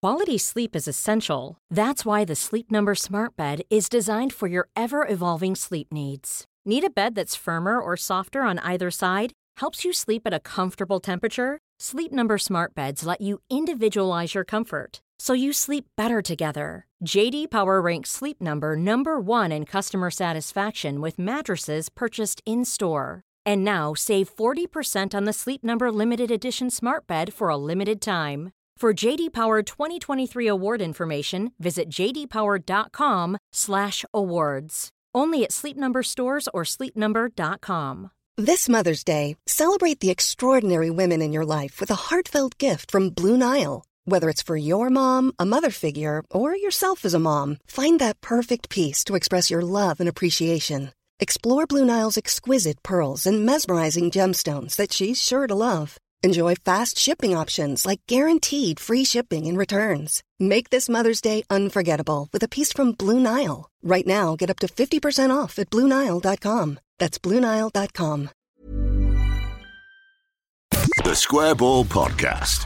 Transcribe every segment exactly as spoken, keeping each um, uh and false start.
Quality sleep is essential. That's why the Sleep Number Smart Bed is designed for your ever-evolving sleep needs. Need a bed that's firmer or softer on either side? Helps you sleep at a comfortable temperature? Sleep Number Smart Beds let you individualize your comfort, so you sleep better together. J D Power ranks Sleep Number number one in customer satisfaction with mattresses purchased in-store. And now, save forty percent on the Sleep Number Limited Edition Smart Bed for a limited time. For J D Power twenty twenty-three award information, visit j d power dot com slash awards. Only at Sleep Number stores or sleep number dot com. This Mother's Day, celebrate the extraordinary women in your life with a heartfelt gift from Blue Nile. Whether it's for your mom, a mother figure, or yourself as a mom, find that perfect piece to express your love and appreciation. Explore Blue Nile's exquisite pearls and mesmerizing gemstones that she's sure to love. Enjoy fast shipping options like guaranteed free shipping and returns. Make this Mother's Day unforgettable with a piece from Blue Nile. Right now, get up to fifty percent off at blue nile dot com. That's blue nile dot com. The Square Ball Podcast.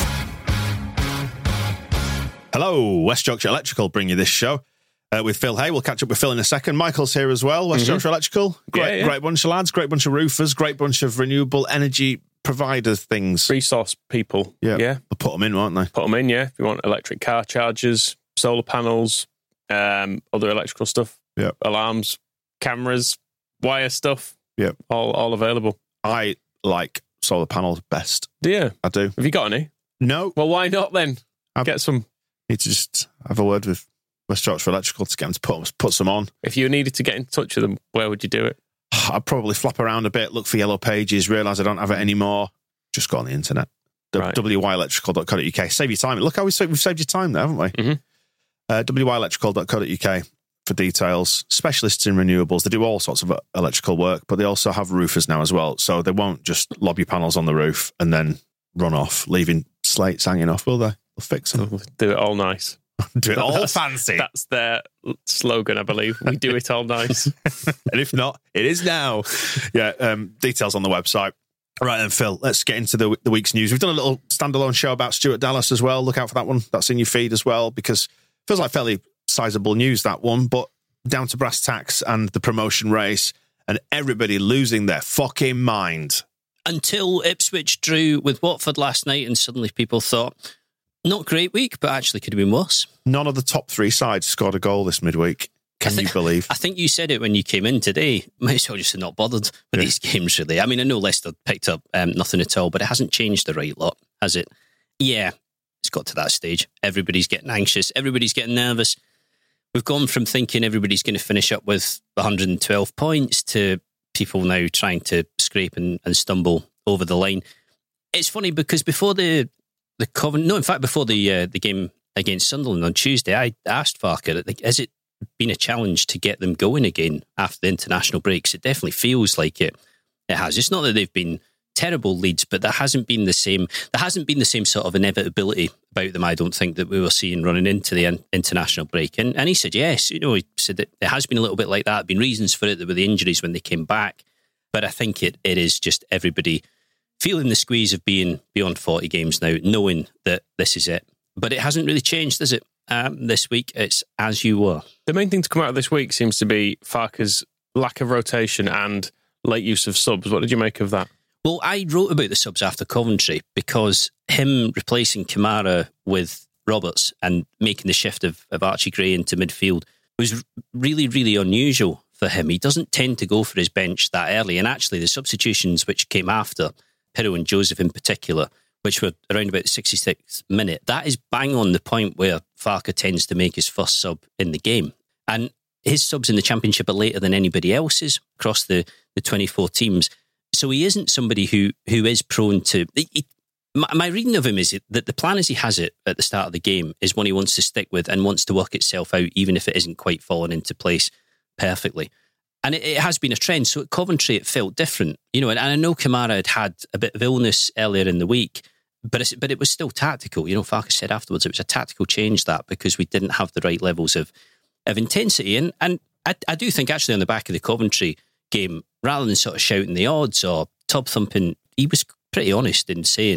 Hello, West Yorkshire Electrical bring you this show uh, with Phil Hay. We'll catch up with Phil in a second. Michael's here as well, West mm-hmm. Yorkshire Electrical. Great, yeah, yeah. great bunch of lads, great bunch of roofers, great bunch of renewable energy provider things. Resource people. Yeah. yeah. They'll put them in, won't they? Put them in, yeah. If you want electric car chargers, solar panels, um, other electrical stuff, yeah. alarms, cameras, wire stuff, yeah, all all available. I like solar panels best. Do you? I do. Have you got any? No. Well, why not then? I've, Get some. Need to just have a word with West Yorkshire Electrical to get them to put, put some on. If you needed to get in touch with them, where would you do it? I'd probably flop around a bit, look for yellow pages, realise I don't have it anymore. Just go on the internet. Right. w y electrical dot co dot u k. Save your time. Look how we saved, we've saved your time there, haven't we? Mm-hmm. Uh, w y electrical dot co dot u k for details. Specialists in renewables. They do all sorts of electrical work, but they also have roofers now as well. So they won't just lob your panels on the roof and then run off, leaving slates hanging off, will they? They'll fix them. They'll do it all nice. Do it all that's, fancy. That's their slogan, I believe. We do it all nice. And if not, it is now. Yeah, um, details on the website. All right then, Phil, let's get into the, the week's news. We've done a little standalone show about Stuart Dallas as well. Look out for that one. That's in your feed as well, because it feels like fairly sizable news, that one, but down to brass tacks and the promotion race and everybody losing their fucking mind. Until Ipswich drew with Watford last night and suddenly people thought, not great week, but actually could have been worse. None of the top three sides scored a goal this midweek. Can think, you believe? I think you said it when you came in today. Might as well just have not bothered with yeah. these games, really. I mean, I know Leicester picked up um, nothing at all, but it hasn't changed the right lot, has it? Yeah, it's got to that stage. Everybody's getting anxious. Everybody's getting nervous. We've gone from thinking everybody's going to finish up with one hundred twelve points to people now trying to scrape and, and stumble over the line. It's funny because before the the Covent, no, in fact, before the uh, the game against Sunderland on Tuesday, I asked Farker, has it been a challenge to get them going again after the international breaks? It definitely feels like it. It has. It's not that they've been terrible leads, but there hasn't been the same. There hasn't been the same sort of inevitability about them. I don't think that we were seeing running into the international break. And and he said yes. You know, he said that it has been a little bit like that. There have been reasons for it. There were the injuries when they came back, but I think it it is just everybody feeling the squeeze of being beyond forty games now, knowing that this is it. But it hasn't really changed, has it? Um, this week, it's as you were. The main thing to come out of this week seems to be Farker's lack of rotation and late use of subs. What did you make of that? Well, I wrote about the subs after Coventry because him replacing Kamara with Roberts and making the shift of, of Archie Gray into midfield was really, really unusual for him. He doesn't tend to go for his bench that early. And actually, the substitutions which came after, Pirro and Joseph in particular, which were around about the sixty-sixth minute, that is bang on the point where Farker tends to make his first sub in the game. And his subs in the Championship are later than anybody else's across the, the twenty-four teams. So he isn't somebody who who is prone to... He, my, my reading of him is that the plan as he has it at the start of the game is one he wants to stick with and wants to work itself out, even if it isn't quite falling into place perfectly. And it, it has been a trend. So at Coventry, it felt different. You know, and, and I know Kamara had had a bit of illness earlier in the week, But it's, but it was still tactical. You know, Farker said afterwards it was a tactical change, that, because we didn't have the right levels of of intensity. And and I, I do think actually on the back of the Coventry game, rather than sort of shouting the odds or tub thumping, he was pretty honest in saying,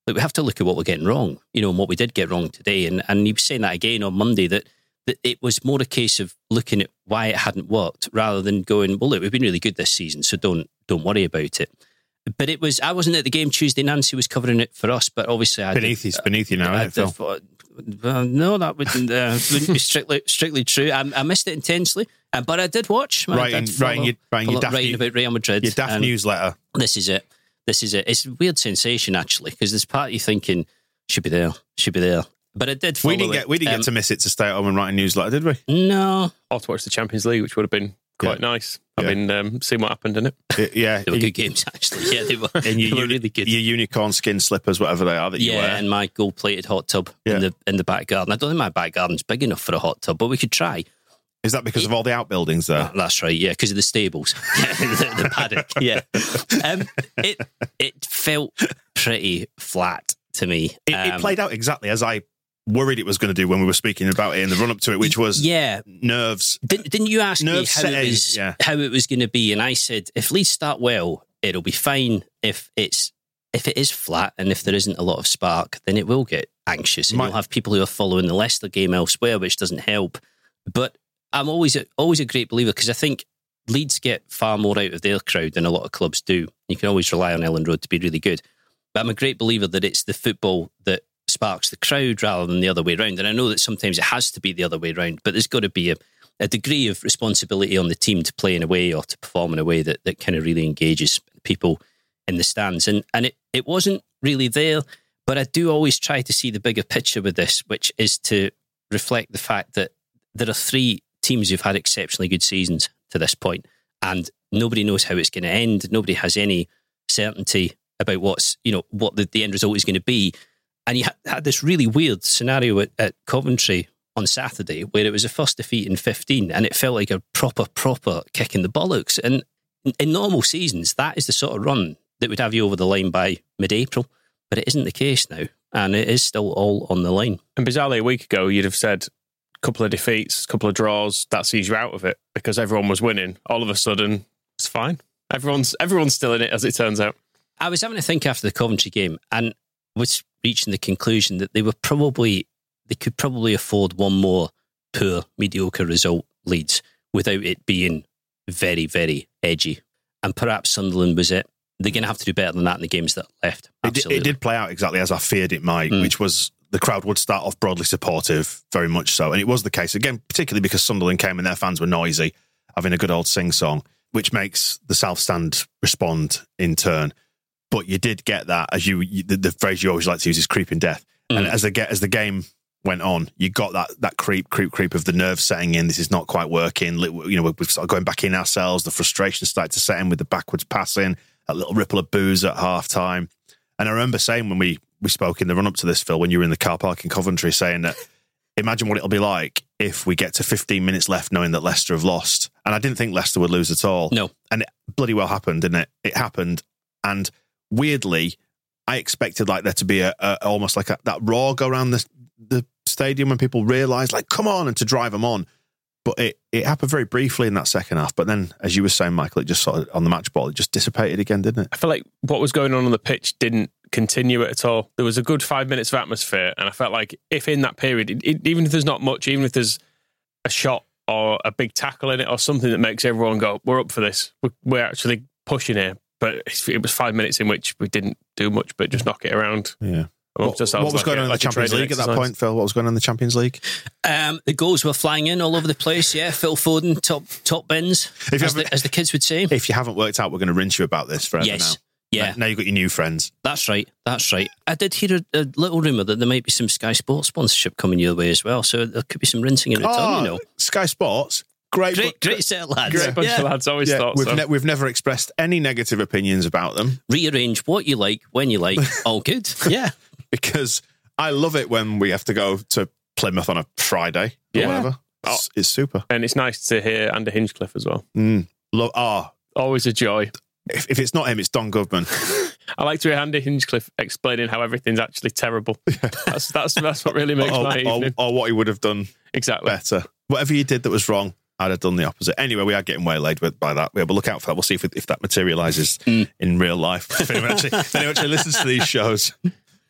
like, we have to look at what we're getting wrong, you know, and what we did get wrong today. And and he was saying that again on Monday, that, that it was more a case of looking at why it hadn't worked rather than going, well, look, we've been really good this season, so don't don't worry about it. But it was, I wasn't at the game Tuesday. Nancy was covering it for us, but obviously I beneath did, you, beneath you now, I isn't it, did, Phil? Well, no, that wouldn't, uh, wouldn't be strictly strictly true. I, I missed it intensely, uh, but I did watch. I Writing, did follow, writing, your, writing, your daft, writing about Real Madrid. your daft and newsletter. This is it. This is it. It's a weird sensation, actually, because there's part of you thinking, should be there, should be there. But I did follow We didn't it. get we didn't Um, get to miss it to stay at home and write a newsletter, did we? No. Or to watch the Champions League, which would have been quite Yeah. nice. I mean, um, seeing what happened in it. Y- Yeah. They were In- good games, actually. Yeah, they were, in they your, were uni- really good. your unicorn skin slippers, whatever they are that you Yeah, wear. and my gold-plated hot tub Yeah. in the in the back garden. I don't think my back garden's big enough for a hot tub, but we could try. Is that because of all the outbuildings there? Oh, that's right, yeah, because of the stables, the, the paddock. Yeah, um, it it felt pretty flat to me. It, Um, it played out exactly as I worried it was going to do when we were speaking about it in the run up to it, which was yeah. nerves. Didn't, didn't you ask me Nerve how it setting, was yeah. how it was going to be? And I said, if Leeds start well, it'll be fine. If it's if it is flat and if there isn't a lot of spark, then it will get anxious, and My- you'll have people who are following the Leicester game elsewhere, which doesn't help. But I'm always a, always a great believer, because I think Leeds get far more out of their crowd than a lot of clubs do. You can always rely on Elland Road to be really good. But I'm a great believer that it's the football that sparks the crowd rather than the other way around. And I know that sometimes it has to be the other way around, but there's got to be a, a degree of responsibility on the team to play in a way or to perform in a way that, that kind of really engages people in the stands. And and it, it wasn't really there, but I do always try to see the bigger picture with this, which is to reflect the fact that there are three teams who've had exceptionally good seasons to this point, and nobody knows how it's going to end. Nobody has any certainty about what's, you know, what the, the end result is going to be. And you had, had this really weird scenario at, at Coventry on Saturday where it was a first defeat in fifteen, and it felt like a proper, proper kick in the bollocks. And in, in normal seasons, that is the sort of run that would have you over the line by mid-April. But it isn't the case now, and it is still all on the line. And bizarrely, a week ago, you'd have said a couple of defeats, a couple of draws, that sees you out of it because everyone was winning. All of a sudden, it's fine. Everyone's everyone's still in it, as it turns out. I was having to think after the Coventry game, and was reaching the conclusion that they were probably, they could probably afford one more poor, mediocre result, Leeds, without it being very, very edgy. And perhaps Sunderland was it. They're going to have to do better than that in the games that are left. It, did- Absolutely. it did play out exactly as I feared it might, Mm. which was the crowd would start off broadly supportive, very much so. And it was the case, again, particularly because Sunderland came and their fans were noisy, having a good old sing-song, which makes the South Stand respond in turn. But you did get that, as you, you the, the phrase you always like to use is creeping death. Mm. And as the, get, as the game went on, you got that that creep, creep, creep of the nerves setting in. This is not quite working. You know, we're started going back in ourselves. The frustration started to set in with the backwards passing, that little ripple of booze at half time. And I remember saying when we, we spoke in the run up to this, Phil, when you were in the car park in Coventry, saying that imagine what it'll be like if we get to fifteen minutes left knowing that Leicester have lost. And I didn't think Leicester would lose at all. No. And it bloody well happened, didn't it? It happened. And weirdly, I expected like there to be a, a almost like a, that roar go around the the stadium when people realised, like, come on, and to drive them on. But it, it happened very briefly in that second half. But then, as you were saying, Michael, it just sort of on the match ball, it just dissipated again, didn't it? I feel like what was going on on the pitch didn't continue it at all. There was a good five minutes of atmosphere, and I felt like if in that period, it, it, even if there's not much, even if there's a shot or a big tackle in it or something that makes everyone go, we're up for this, we're, we're actually pushing here. But it was five minutes in which we didn't do much but just knock it around. Yeah. What, What, what was going on in the Champions League at that point, Phil? What was going on in the Champions League? Um, the goals were flying in all over the place. Yeah, Phil Foden, top top bins, If you as, haven't- the, as the kids would say. If you haven't worked out, we're going to rinse you about this forever Yes. now. Yeah, Now, now you've got your new friends. that's right. That's right. I did hear a, a little rumour that there might be some Sky Sports sponsorship coming your way as well. So there could be some rinsing in return, Oh, you know. Sky Sports. Great, Great, great set of lads. Great bunch Yeah. of lads, always Yeah, thought we've, so. ne- we've never expressed any negative opinions about them Rearrange what you like, when you like. All good. Yeah. because I love it when we have to go to Plymouth on a Friday or Yeah. whatever. It's, it's super. And it's nice to hear Andy Hinchcliffe as well. Mm. Lo- ah, Always a joy. if, if it's not him, it's Don Goodman. I like to hear Andy Hinchcliffe explaining how everything's actually terrible. That's that's that's what really makes or, my or, evening. or what he would have done Exactly. better. Whatever you did that was wrong, I'd have done the opposite. Anyway, we are getting waylaid with by that. We'll look out for that. We'll see if, if that materialises Mm. in real life. If anyone, actually, if anyone actually listens to these shows. But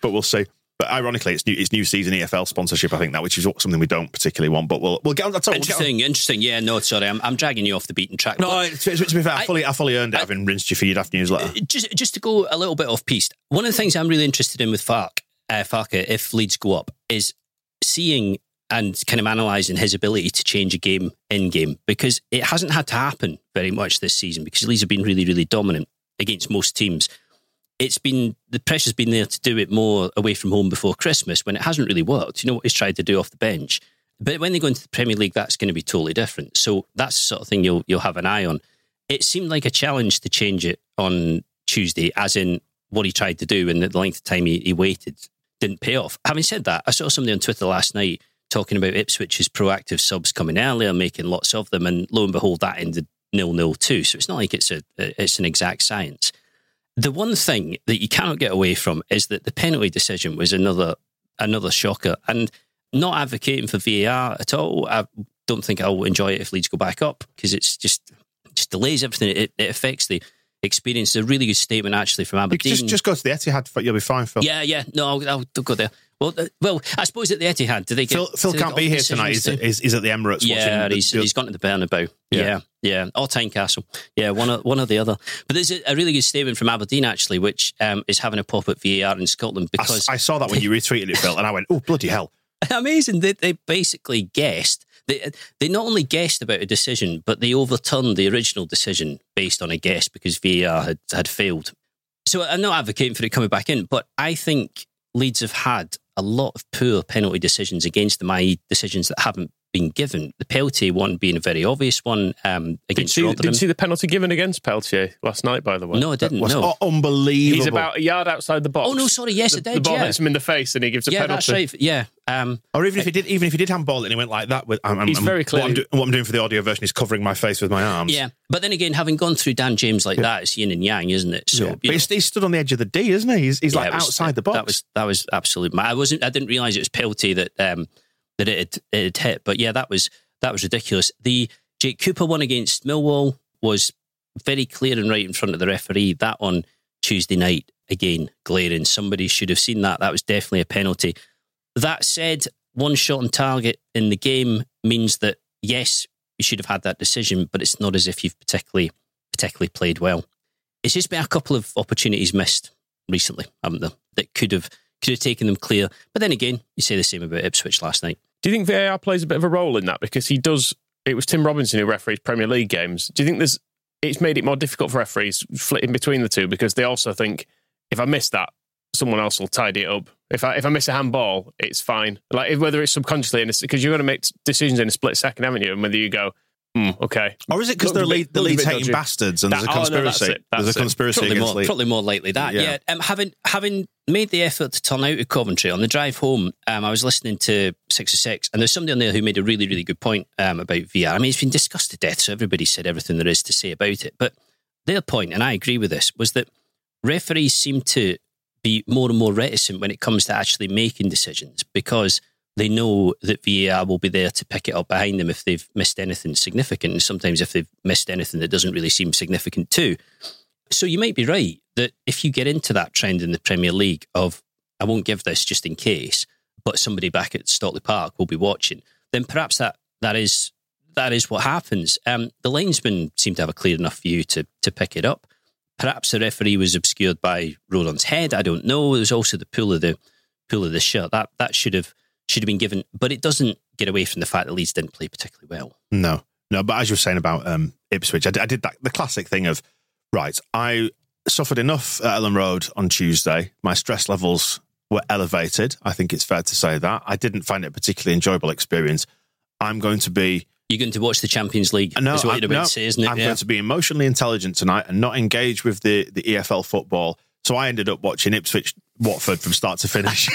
but we'll see. But ironically, it's new, it's new season E F L sponsorship, I think, that, which is something we don't particularly want. But we'll we'll get on that. Interesting, we'll interesting. Yeah, no, sorry, I'm, I'm dragging you off the beaten track. No, to, to be fair, I, I fully, I fully earned it I, having rinsed you for your daft newsletter. Just, just to go a little bit off piste, one of the things I'm really interested in with Farke, uh, Farke, if Leeds go up, is seeing and kind of analysing his ability to change a game in game, because it hasn't had to happen very much this season because Leeds have been really, really dominant against most teams. It's been, the pressure's been there to do it more away from home before Christmas when it hasn't really worked. You know what he's tried to do off the bench. But when they go into the Premier League, that's going to be totally different. So that's the sort of thing you'll you'll have an eye on. It seemed like a challenge to change it on Tuesday, as in what he tried to do and the length of time he, he waited didn't pay off. Having said that, I saw somebody on Twitter last night talking about Ipswich's proactive subs coming earlier, making lots of them, and lo and behold, that ended nil nil too. So it's not like it's a it's an exact science. The one thing that you cannot get away from is that the penalty decision was another another shocker. And not advocating for V A R at all. I don't think I'll enjoy it if Leeds go back up, because it's just just delays everything. It, it affects the experience. It's a really good statement actually from Aberdeen. Just, just go to the Etihad. You'll be fine, Phil. Yeah, yeah. No, I'll, I'll don't go there. Well, uh, well, I suppose at the Etihad, do they get... Phil, Phil can't be here tonight. He's, he's, he's at the Emirates yeah, watching... he's, the, he's gone to the Bernabeu. Yeah, yeah. yeah. Or Tynecastle. Yeah, one or, one or the other. But there's a, a really good statement from Aberdeen, actually, which um, is having a pop at V A R in Scotland, because... I, I saw that when you retweeted it, Phil, and I went, oh, bloody hell. Amazing. They, they basically guessed. They, they not only guessed about a decision, but they overturned the original decision based on a guess because V A R had, had failed. So I'm not advocating for it coming back in, but I think Leeds have had a lot of poor penalty decisions against them, that is decisions that haven't been given. The Peltier one being a very obvious one um, against did you, Rotherham. Did you see the penalty given against Peltier last night, by the way? No, I didn't. That was no. unbelievable. He's about a yard outside the box. Oh, no, sorry, yes, the, it did, The ball yeah. hits him in the face and he gives a yeah, penalty. that's right. Yeah. Um, or even if he did, even if he did handball it and he went like that, with I'm, I'm, he's very clear. What I'm, do, what I'm doing for the audio version is covering my face with my arms. Yeah, but then again, having gone through Dan James like yeah. that, it's yin and yang, isn't it? So, yeah. But he's, he stood on the edge of the D, isn't he? He's, he's yeah, like was, outside the box. That was that was absolute. I wasn't. I didn't realise it was Peltier that um, that it had, it had hit. But yeah, that was that was ridiculous. The Jake Cooper one against Millwall was very clear and right in front of the referee. That on Tuesday night, again, glaring. Somebody should have seen that. That was definitely a penalty. That said, one shot on target in the game means that, yes, you should have had that decision, but it's not as if you've particularly particularly played well. It's just been a couple of opportunities missed recently, haven't there, that could have could have taken them clear. But then again, you say the same about Ipswich last night. Do you think V A R plays a bit of a role in that? Because he does... It was Tim Robinson who referees Premier League games. Do you think there's it's made it more difficult for referees flitting between the two, because they also think, if I miss that, someone else will tidy it up. If I if I miss a handball, it's fine. Like whether it's subconsciously, because you're going to make decisions in a split second, haven't you? And whether you go, hmm, okay, or is it because they're lead, the Leeds hating bastards and that, there's a conspiracy? Oh, no, that's it, that's there's a conspiracy probably against more, Leeds. Probably more likely that. Yeah. yeah. Um, having having made the effort to turn out of Coventry on the drive home, um, I was listening to Six or Six, and there's somebody on there who made a really really good point um, about V A R. I mean, it's been discussed to death, so everybody said everything there is to say about it. But their point, and I agree with this, was that referees seem to be more and more reticent when it comes to actually making decisions, because they know that V A R will be there to pick it up behind them if they've missed anything significant, and sometimes if they've missed anything that doesn't really seem significant too. So you might be right that if you get into that trend in the Premier League of, I won't give this just in case, but somebody back at Stockley Park will be watching, then perhaps that that is that is what happens. Um, the linesmen seem to have a clear enough view to to pick it up. Perhaps the referee was obscured by Rodon's head. I don't know. There's also the pull of the pull of the shirt. That that should have should have been given, but it doesn't get away from the fact that Leeds didn't play particularly well. No, no. But as you were saying about um, Ipswich, I did, I did that the classic thing of, right, I suffered enough at Ellen Road on Tuesday. My stress levels were elevated. I think it's fair to say that. I didn't find it a particularly enjoyable experience. I'm going to be... You're going to watch the Champions League, no, is what I, you're about no, to say, isn't it? I'm yeah. going to be emotionally intelligent tonight and not engage with the, the E F L football. So I ended up watching Ipswich Watford from start to finish.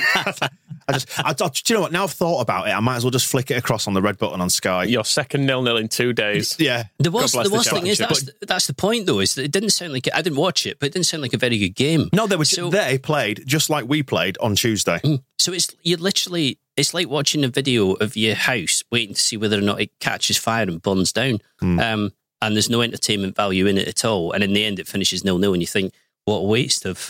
I just, I, do you know what? Now I've thought about it, I might as well just flick it across on the red button on Sky. Your second nil-nil in two days. Yeah. The worst, the worst the thing is, that's, the, that's the point, though, is that it didn't sound like, I didn't watch it, but it didn't sound like a very good game. No, they were. So, they played just like we played on Tuesday. So it's you literally, it's like watching a video of your house, waiting to see whether or not it catches fire and burns down. Mm. Um, and there's no entertainment value in it at all. And in the end, it finishes nil-nil, and you think, what a waste of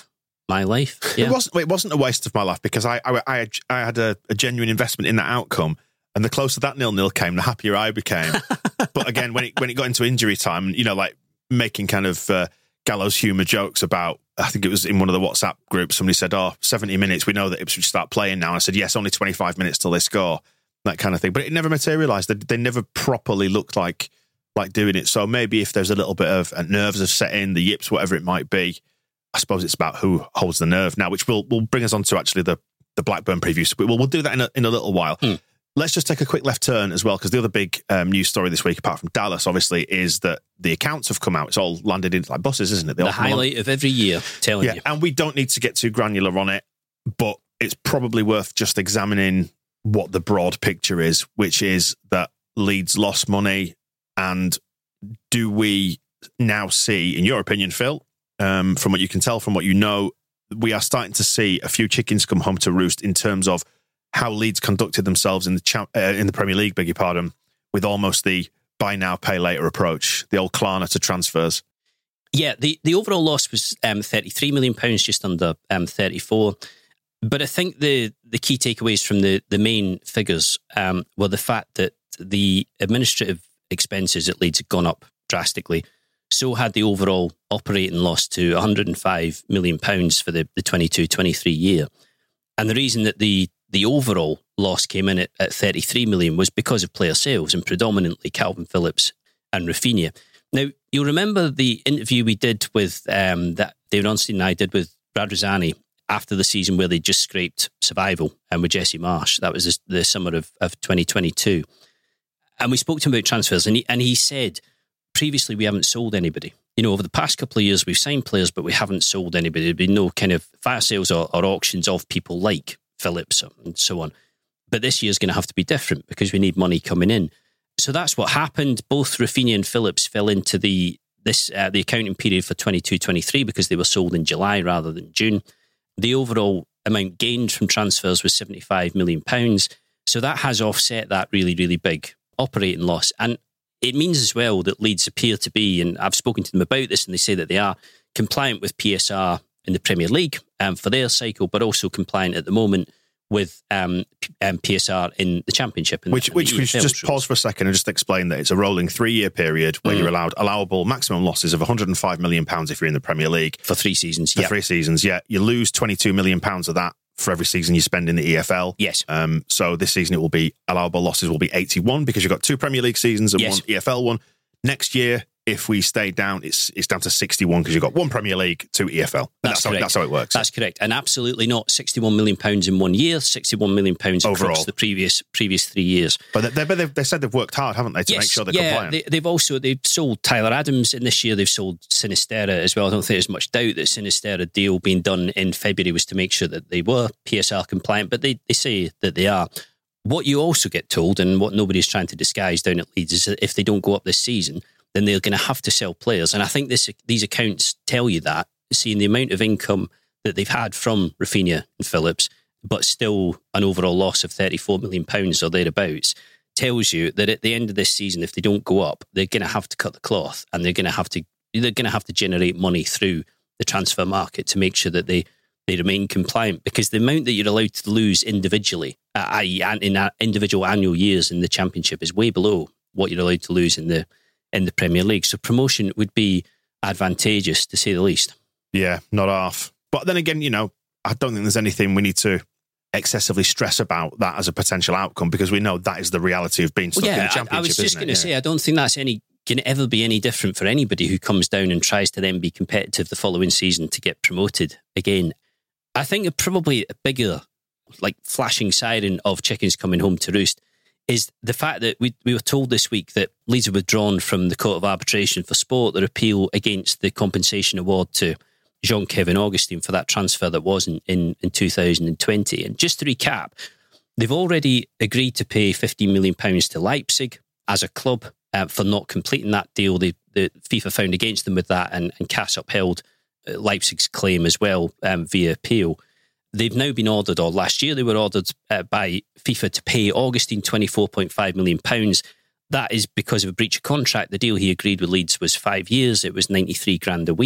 my life. Yeah. It wasn't. It wasn't a waste of my life because I I, I, I had a, a genuine investment in that outcome, and the closer that nil-nil came, the happier I became. But again, when it when it got into injury time, you know, like making kind of uh, gallows humour jokes about, I think it was in one of the WhatsApp groups, somebody said, "Oh, seventy minutes. We know that Ipswich start playing now." And I said, "Yes, only twenty-five minutes till they score." That kind of thing. But it never materialised. They, they never properly looked like like doing it. So maybe if there's a little bit of uh, nerves have set in, the yips, whatever it might be, I suppose it's about who holds the nerve now, which will will bring us on to actually the, the Blackburn preview. So we'll, we'll do that in a, in a little while. Hmm. Let's just take a quick left turn as well, because the other big um, news story this week, apart from Dallas, obviously, is that the accounts have come out. It's all landed in like buses, isn't it? They the highlight of every year, telling yeah, you. And we don't need to get too granular on it, but it's probably worth just examining what the broad picture is, which is that Leeds lost money. And do we now see, in your opinion, Phil, um, from what you can tell, from what you know, we are starting to see a few chickens come home to roost in terms of how Leeds conducted themselves in the cha- uh, in the Premier League, beg your pardon, with almost the buy now, pay later approach, the old Klarna to transfers. Yeah, the, the overall loss was um, thirty-three million pounds, just under um, thirty-four. But I think the, the key takeaways from the, the main figures um, were the fact that the administrative expenses at Leeds had gone up drastically. So had the overall operating loss to one hundred five million pounds for the, the twenty-two twenty-three year. And the reason that the The overall loss came in at, at thirty-three million was because of player sales, and predominantly Calvin Phillips and Rafinha. Now, you'll remember the interview we did with um, that David Onstein and I did with Brad Rosani after the season where they just scraped survival and with Jesse Marsh. That was the summer of, of twenty twenty-two. And we spoke to him about transfers, and he, and he said, previously we haven't sold anybody. You know, over the past couple of years, we've signed players, but we haven't sold anybody. There'd been no kind of fire sales or, or auctions of people like Phillips and so on. But this year's going to have to be different because we need money coming in. So that's what happened. Both Rafinha and Phillips fell into the this uh, the accounting period for twenty-two twenty-three because they were sold in July rather than June. The overall amount gained from transfers was seventy-five million pounds. So that has offset that really, really big operating loss. And it means as well that Leeds appear to be, and I've spoken to them about this, and they say that they are compliant with P S R in the Premier League um, for their cycle, but also compliant at the moment with um, um, P S R in the Championship. And which the, which the we should just pause for a second and just explain that it's a rolling three-year period where mm. you're allowed allowable maximum losses of one hundred five million pounds if you're in the Premier League. For three seasons. For yep. three seasons, yeah. You lose twenty-two million pounds of that for every season you spend in the E F L. Yes. Um, so this season it will be, allowable losses will be eighty-one because you've got two Premier League seasons and yes. one E F L one. Next year, if we stay down, it's it's down to sixty-one because you've got one Premier League, two E F L. That's, that's, how, that's how it works. That's correct. And absolutely not sixty-one million pounds in one year, sixty-one million pounds overall across the previous previous three years. But they, they, they said they've worked hard, haven't they, to yes, make sure they're yeah, compliant? They, they've also they've sold Tyler Adams, and this year they've sold Sinisterra as well. I don't think there's much doubt that Sinisterra deal being done in February was to make sure that they were P S R compliant, but they, they say that they are. What you also get told, and what nobody's trying to disguise down at Leeds, is that if they don't go up this season, then they're going to have to sell players. And I think this these accounts tell you that, seeing the amount of income that they've had from Rafinha and Phillips, but still an overall loss of thirty-four million pounds or thereabouts, tells you that at the end of this season, if they don't go up, they're going to have to cut the cloth, and they're going to have to they're going to have to generate money through the transfer market to make sure that they, they remain compliant, because the amount that you're allowed to lose individually, that is in individual annual years in the Championship, is way below what you're allowed to lose in the in the Premier League. So promotion would be advantageous, to say the least. Yeah, not half. But then again, you know, I don't think there's anything we need to excessively stress about that as a potential outcome, because we know that is the reality of being stuck well, yeah, in the Championship. I, I was just going to yeah. say, I don't think that's any can ever be any different for anybody who comes down and tries to then be competitive the following season to get promoted again. I think probably a bigger, like, flashing siren of chickens coming home to roost is the fact that we we were told this week that Leeds are withdrawn from the Court of Arbitration for Sport, their appeal against the compensation award to Jean-Kevin Augustin for that transfer that wasn't in, in two thousand twenty. And just to recap, they've already agreed to pay fifteen million pounds to Leipzig as a club uh, for not completing that deal. They, the FIFA found against them with that, and, and C A S upheld uh, Leipzig's claim as well um, via appeal. They've now been ordered, or last year they were ordered uh, by FIFA to pay Augustin twenty-four point five million pounds. That is because of a breach of contract. The deal he agreed with Leeds was five years. It was ninety-three grand a week.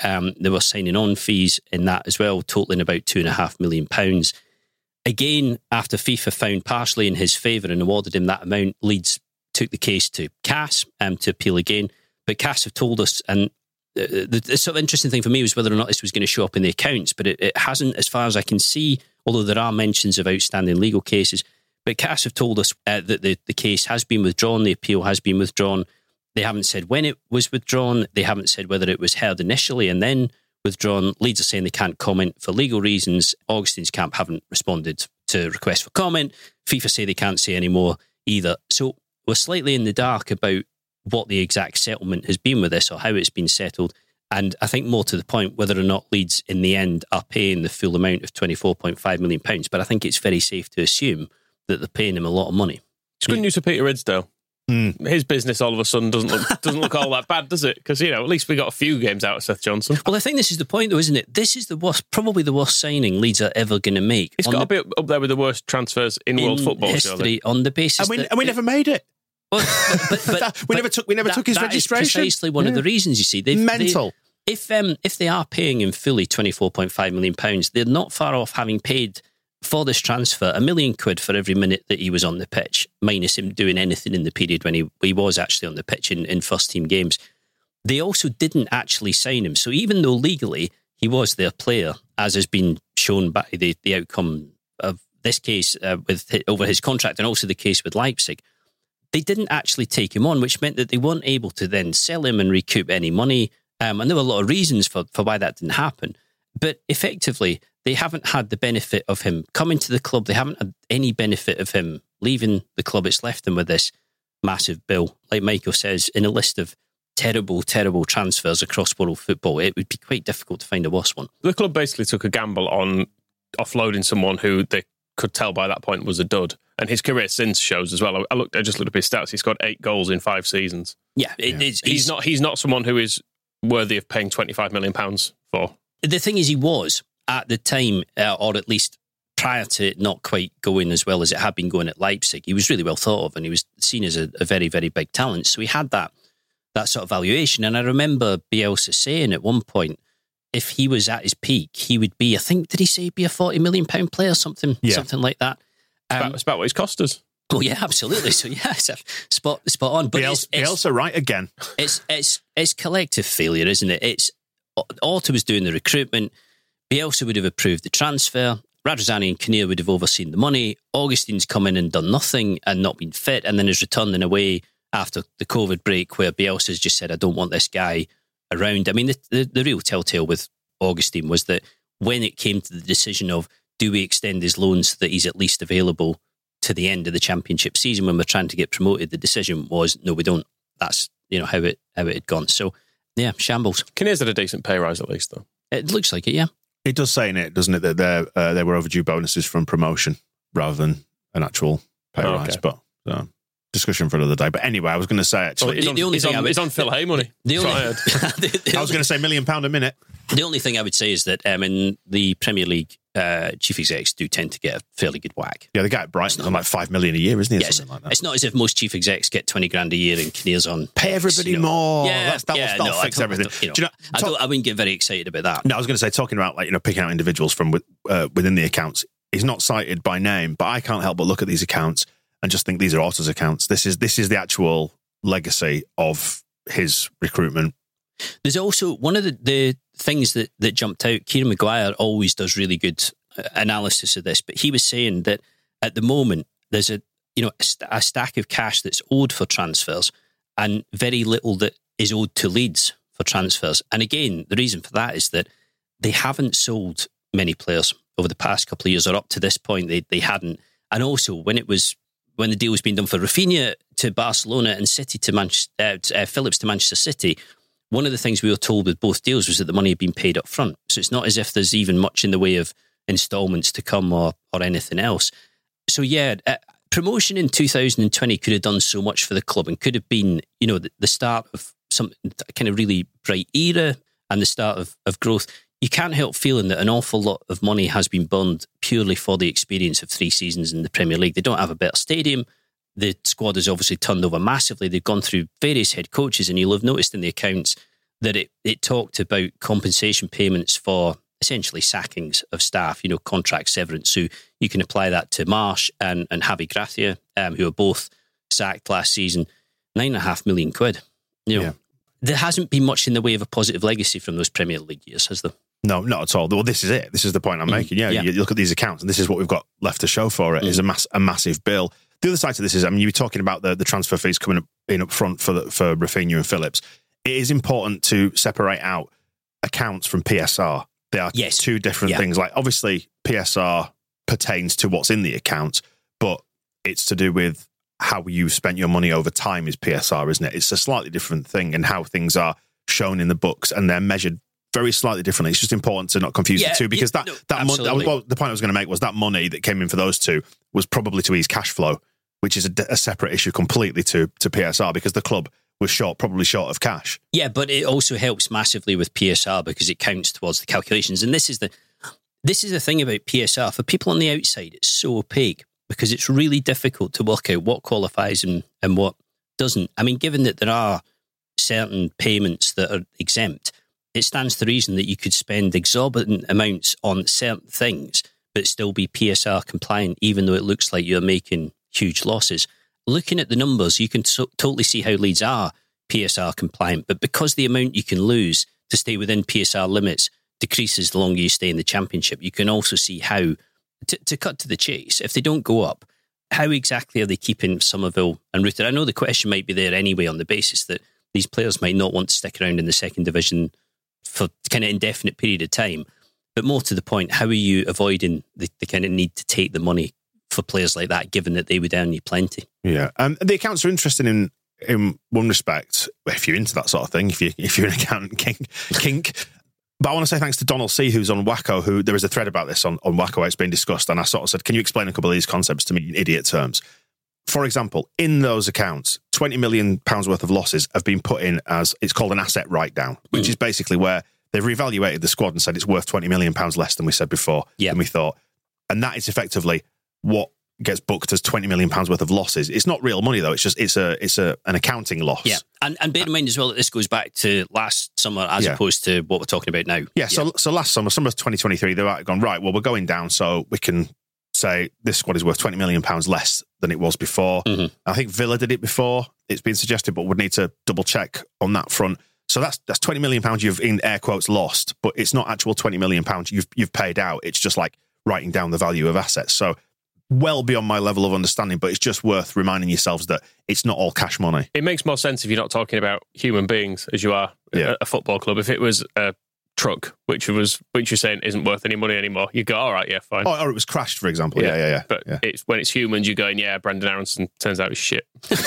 Um, there were signing on fees in that as well, totaling about two and a half million pounds. Again, after FIFA found partially in his favour and awarded him that amount, Leeds took the case to C A S um, to appeal again. But C A S have told us, and the, the, the sort of interesting thing for me was whether or not this was going to show up in the accounts, but it, it hasn't as far as I can see, although there are mentions of outstanding legal cases. But C A S have told us uh, that the, the case has been withdrawn, the appeal has been withdrawn. They haven't said when it was withdrawn. They haven't said whether it was heard initially and then withdrawn. Leeds are saying they can't comment for legal reasons. Augustine's camp haven't responded to requests for comment. FIFA say they can't say any more either. So we're slightly in the dark about what the exact settlement has been with this or how it's been settled. And I think more to the point, whether or not Leeds in the end are paying the full amount of twenty-four point five million pounds. But I think it's very safe to assume that they're paying him a lot of money. It's good news for Peter Ridsdale. Mm. His business all of a sudden doesn't look doesn't look all that bad, does it? Because, you know, at least we got a few games out of Seth Johnson. Well, I think this is the point, though, isn't it? This is the worst, probably the worst signing Leeds are ever going to make. It's got the, to be up there with the worst transfers in, in world football history, surely. On the basis, and we, that and we never made it. Well, but, but, but, that, we but never took we never that, took his that registration. Is precisely one yeah. of the reasons. You see, they've, mental. They, if um, if they are paying him fully twenty-four point five million pounds, they're not far off having paid for this transfer a million quid for every minute that he was on the pitch, minus him doing anything in the period when he, he was actually on the pitch in, in first team games. They also didn't actually sign him. So even though legally he was their player, as has been shown by the, the outcome of this case uh, with over his contract and also the case with Leipzig, they didn't actually take him on, which meant that they weren't able to then sell him and recoup any money. Um, and there were a lot of reasons for, for why that didn't happen. But effectively, they haven't had the benefit of him coming to the club. They haven't had any benefit of him leaving the club. It's left them with this massive bill. Like Michael says, in a list of terrible, terrible transfers across world football, it would be quite difficult to find a worse one. The club basically took a gamble on offloading someone who they could tell by that point was a dud. And his career since shows as well. I looked. I just looked up his stats. He scored eight goals in five seasons. Yeah, it, yeah. It's, he's, he's not. He's not someone who is worthy of paying twenty-five million pounds for. The thing is, he was at the time, uh, or at least prior to it not quite going as well as it had been going at Leipzig. He was really well thought of, and he was seen as a, a very, very big talent. So he had that that sort of valuation. And I remember Bielsa saying at one point, if he was at his peak, he would be. I think did he say he'd be a forty million pound player, something, yeah. something like that. Um, it's, about, it's about what he's cost us. Oh yeah, absolutely. So yeah, it's a spot spot on. But Bielsa, it's, it's, Bielsa right again. It's it's it's collective failure, isn't it? It's Orta was doing the recruitment. Bielsa would have approved the transfer. Radrizzani and Kinnear would have overseen the money. Augustine's come in and done nothing and not been fit, and then is returning away after the COVID break, where Bielsa's just said, "I don't want this guy around." I mean, the, the, the real telltale with Augustine was that when it came to the decision of do we extend his loan so that he's at least available to the end of the championship season when we're trying to get promoted, the decision was no, we don't. That's you know how it how it had gone. So yeah, shambles. Kinnear's had a decent pay rise at least, though. It looks like it, yeah. It does say in it, doesn't it, that there uh, there were overdue bonuses from promotion rather than an actual pay oh, rise. Okay. But uh, discussion for another day. But anyway, I was going to say actually, well, he's, on, the only he's, thing on, I would, he's on Phil Hay money. The only, the, the I was going to say million pound a minute. The only thing I would say is that um, in the Premier League, uh, chief execs do tend to get a fairly good whack. Yeah, the guy at Brighton on like five million a year, isn't he? Or yes, something like that. It's not as if most chief execs get twenty grand a year and Kinnear's on. Pay everybody you know. more. Yeah, That's, that yeah, will no, fix everything. You know, do you know, I, talk, don't, I wouldn't get very excited about that. No, I was going to say, talking about like you know picking out individuals from uh, within the accounts. He's not cited by name, but I can't help but look at these accounts and just think these are Orta's accounts. This is this is the actual legacy of his recruitment. There's also one of the, the things that, that jumped out. Kieran Maguire always does really good analysis of this, but he was saying that at the moment there's a you know a, st- a stack of cash that's owed for transfers and very little that is owed to Leeds for transfers. And again, the reason for that is that they haven't sold many players over the past couple of years, or up to this point they they hadn't. And also when it was when the deal was being done for Rafinha to Barcelona and City to Manchester, uh, uh, Phillips to Manchester City, one of the things we were told with both deals was that the money had been paid up front. So it's not as if there's even much in the way of instalments to come or or anything else. So yeah, uh, promotion in two thousand twenty could have done so much for the club and could have been, you know, the, the start of some kind of really bright era and the start of, of growth. You can't help feeling that an awful lot of money has been burned purely for the experience of three seasons in the Premier League. They don't have a better stadium. The squad has obviously turned over massively. They've gone through various head coaches, and you'll have noticed in the accounts that it, it talked about compensation payments for essentially sackings of staff, you know, contract severance. So you can apply that to Marsh and, and Javi Gracia, um, who were both sacked last season. Nine and a half million quid. You know, yeah. There hasn't been much in the way of a positive legacy from those Premier League years, has there? No, not at all. Well, this is it. This is the point I'm mm. making. Yeah, yeah, you look at these accounts, and this is what we've got left to show for it. Mm. Is a mass, a massive bill. The other side to this is, I mean, you were talking about the, the transfer fees coming up in up front for the, for Rafinha and Phillips. It is important to separate out accounts from P S R. They are yes. two different yeah. things. Like, obviously, P S R pertains to what's in the account, but it's to do with how you've spent your money over time is P S R, isn't it? It's a slightly different thing, and how things are shown in the books, and they're measured very slightly differently. It's just important to not confuse yeah, the two, because yeah, that, no, that money, that was, well, the point I was going to make was that money that came in for those two was probably to ease cash flow, which is a, a separate issue completely to, to P S R, because the club was short, probably short of cash. Yeah, but it also helps massively with P S R because it counts towards the calculations. And this is the this is the thing about P S R. For people on the outside, it's so opaque because it's really difficult to work out what qualifies and, and what doesn't. I mean, given that there are certain payments that are exempt, it stands to reason that you could spend exorbitant amounts on certain things but still be P S R compliant, even though it looks like you're making huge losses. Looking at the numbers, you can so- totally see how Leeds are P S R compliant, but because the amount you can lose to stay within P S R limits decreases the longer you stay in the Championship, you can also see how, to, to cut to the chase, if they don't go up, how exactly are they keeping Somerville and Ruther? I know the question might be there anyway on the basis that these players might not want to stick around in the second division for kind of indefinite period of time, but more to the point, how are you avoiding the, the kind of need to take the money for players like that, given that they would earn you plenty? Yeah, um, the accounts are interesting in in one respect, if you're into that sort of thing, if you if you're an accountant kink, kink. But I want to say thanks to Donald C, who's on Wacko, who there was a thread about this on, on Wacko, it's been discussed, and I sort of said, can you explain a couple of these concepts to me in idiot terms? For example, in those accounts, twenty million pounds worth of losses have been put in as, it's called an asset write-down, which mm. is basically where they've reevaluated the squad and said it's worth twenty million pounds less than we said before, yep. than we thought. And that is effectively what gets booked as twenty million pounds worth of losses. It's not real money, though. It's just, it's a it's a an accounting loss. Yeah, and, and bear in mind as well that this goes back to last summer as yeah. opposed to what we're talking about now. Yeah, yeah. so so last summer, summer of twenty twenty-three, they were gone, right, well, we're going down, so we can say this squad is worth twenty million pounds less than it was before. Mm-hmm. I think Villa did it before. It's been suggested, but would need to double check on that front. So that's that's twenty million pounds you've, in air quotes, lost, but it's not actual twenty million pounds you've you've paid out. It's just like writing down the value of assets. So well beyond my level of understanding, but it's just worth reminding yourselves that it's not all cash money. It makes more sense if you're not talking about human beings as you are yeah. at a football club. If it was a truck, which was which you're saying isn't worth any money anymore, you go, all right, yeah, fine. Oh, or it was crashed, for example. Yeah, yeah, yeah. yeah. But yeah. it's when it's humans, you're going, yeah, Brendan Aronson turns out he's shit.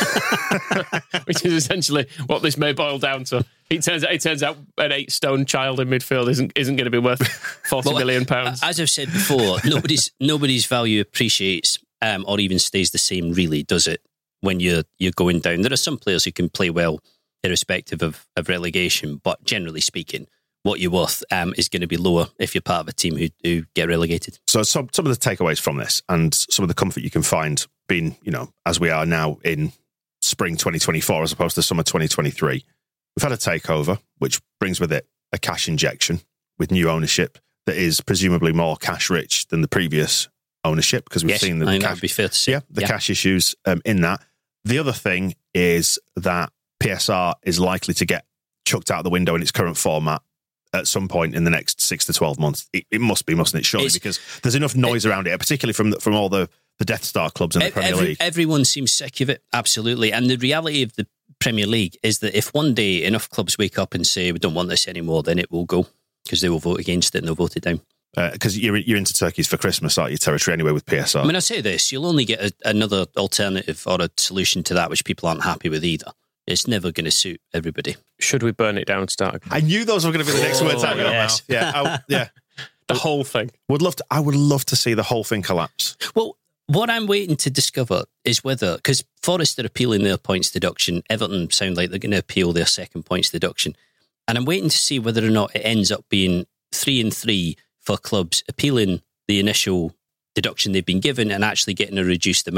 Which is essentially what this may boil down to. It turns out, it turns out an eight-stone child in midfield isn't isn't going to be worth forty well, million pounds. As I've said before, nobody's nobody's value appreciates um, or even stays the same, really, does it, when you're you're going down? There are some players who can play well irrespective of, of relegation, but generally speaking, what you're worth um, is going to be lower if you're part of a team who, who get relegated. So some some of the takeaways from this and some of the comfort you can find being, you know, as we are now in spring twenty twenty-four as opposed to summer twenty twenty-three, we've had a takeover, which brings with it a cash injection with new ownership that is presumably more cash rich than the previous ownership, because we've yes, seen the, I think cash, that would be fair to say. Yeah, the yeah. cash issues um, in that. The other thing is that P S R is likely to get chucked out the window in its current format at some point in the next six to twelve months. It, it must be, mustn't it, surely? It's, because there's enough noise it, around it, particularly from from all the, the Death Star clubs in the Premier every, League. Everyone seems sick of it, absolutely. And the reality of the Premier League is that if one day enough clubs wake up and say, we don't want this anymore, then it will go, because they will vote against it and they'll vote it down. Because uh, you're, you're into turkeys for Christmas, aren't you, territory anyway, with P S R? I mean, I say this, you'll only get a, another alternative or a solution to that which people aren't happy with either. It's never going to suit everybody. Should we burn it down, start again? I knew those were going to be the next oh, words out of your mouth. Yeah, I, yeah. The whole thing. Would love to. I would love to see the whole thing collapse. Well, what I'm waiting to discover is whether, because Forest are appealing their points deduction, Everton sound like they're going to appeal their second points deduction, and I'm waiting to see whether or not it ends up being three and three for clubs appealing the initial deduction they've been given and actually getting a reduced amount,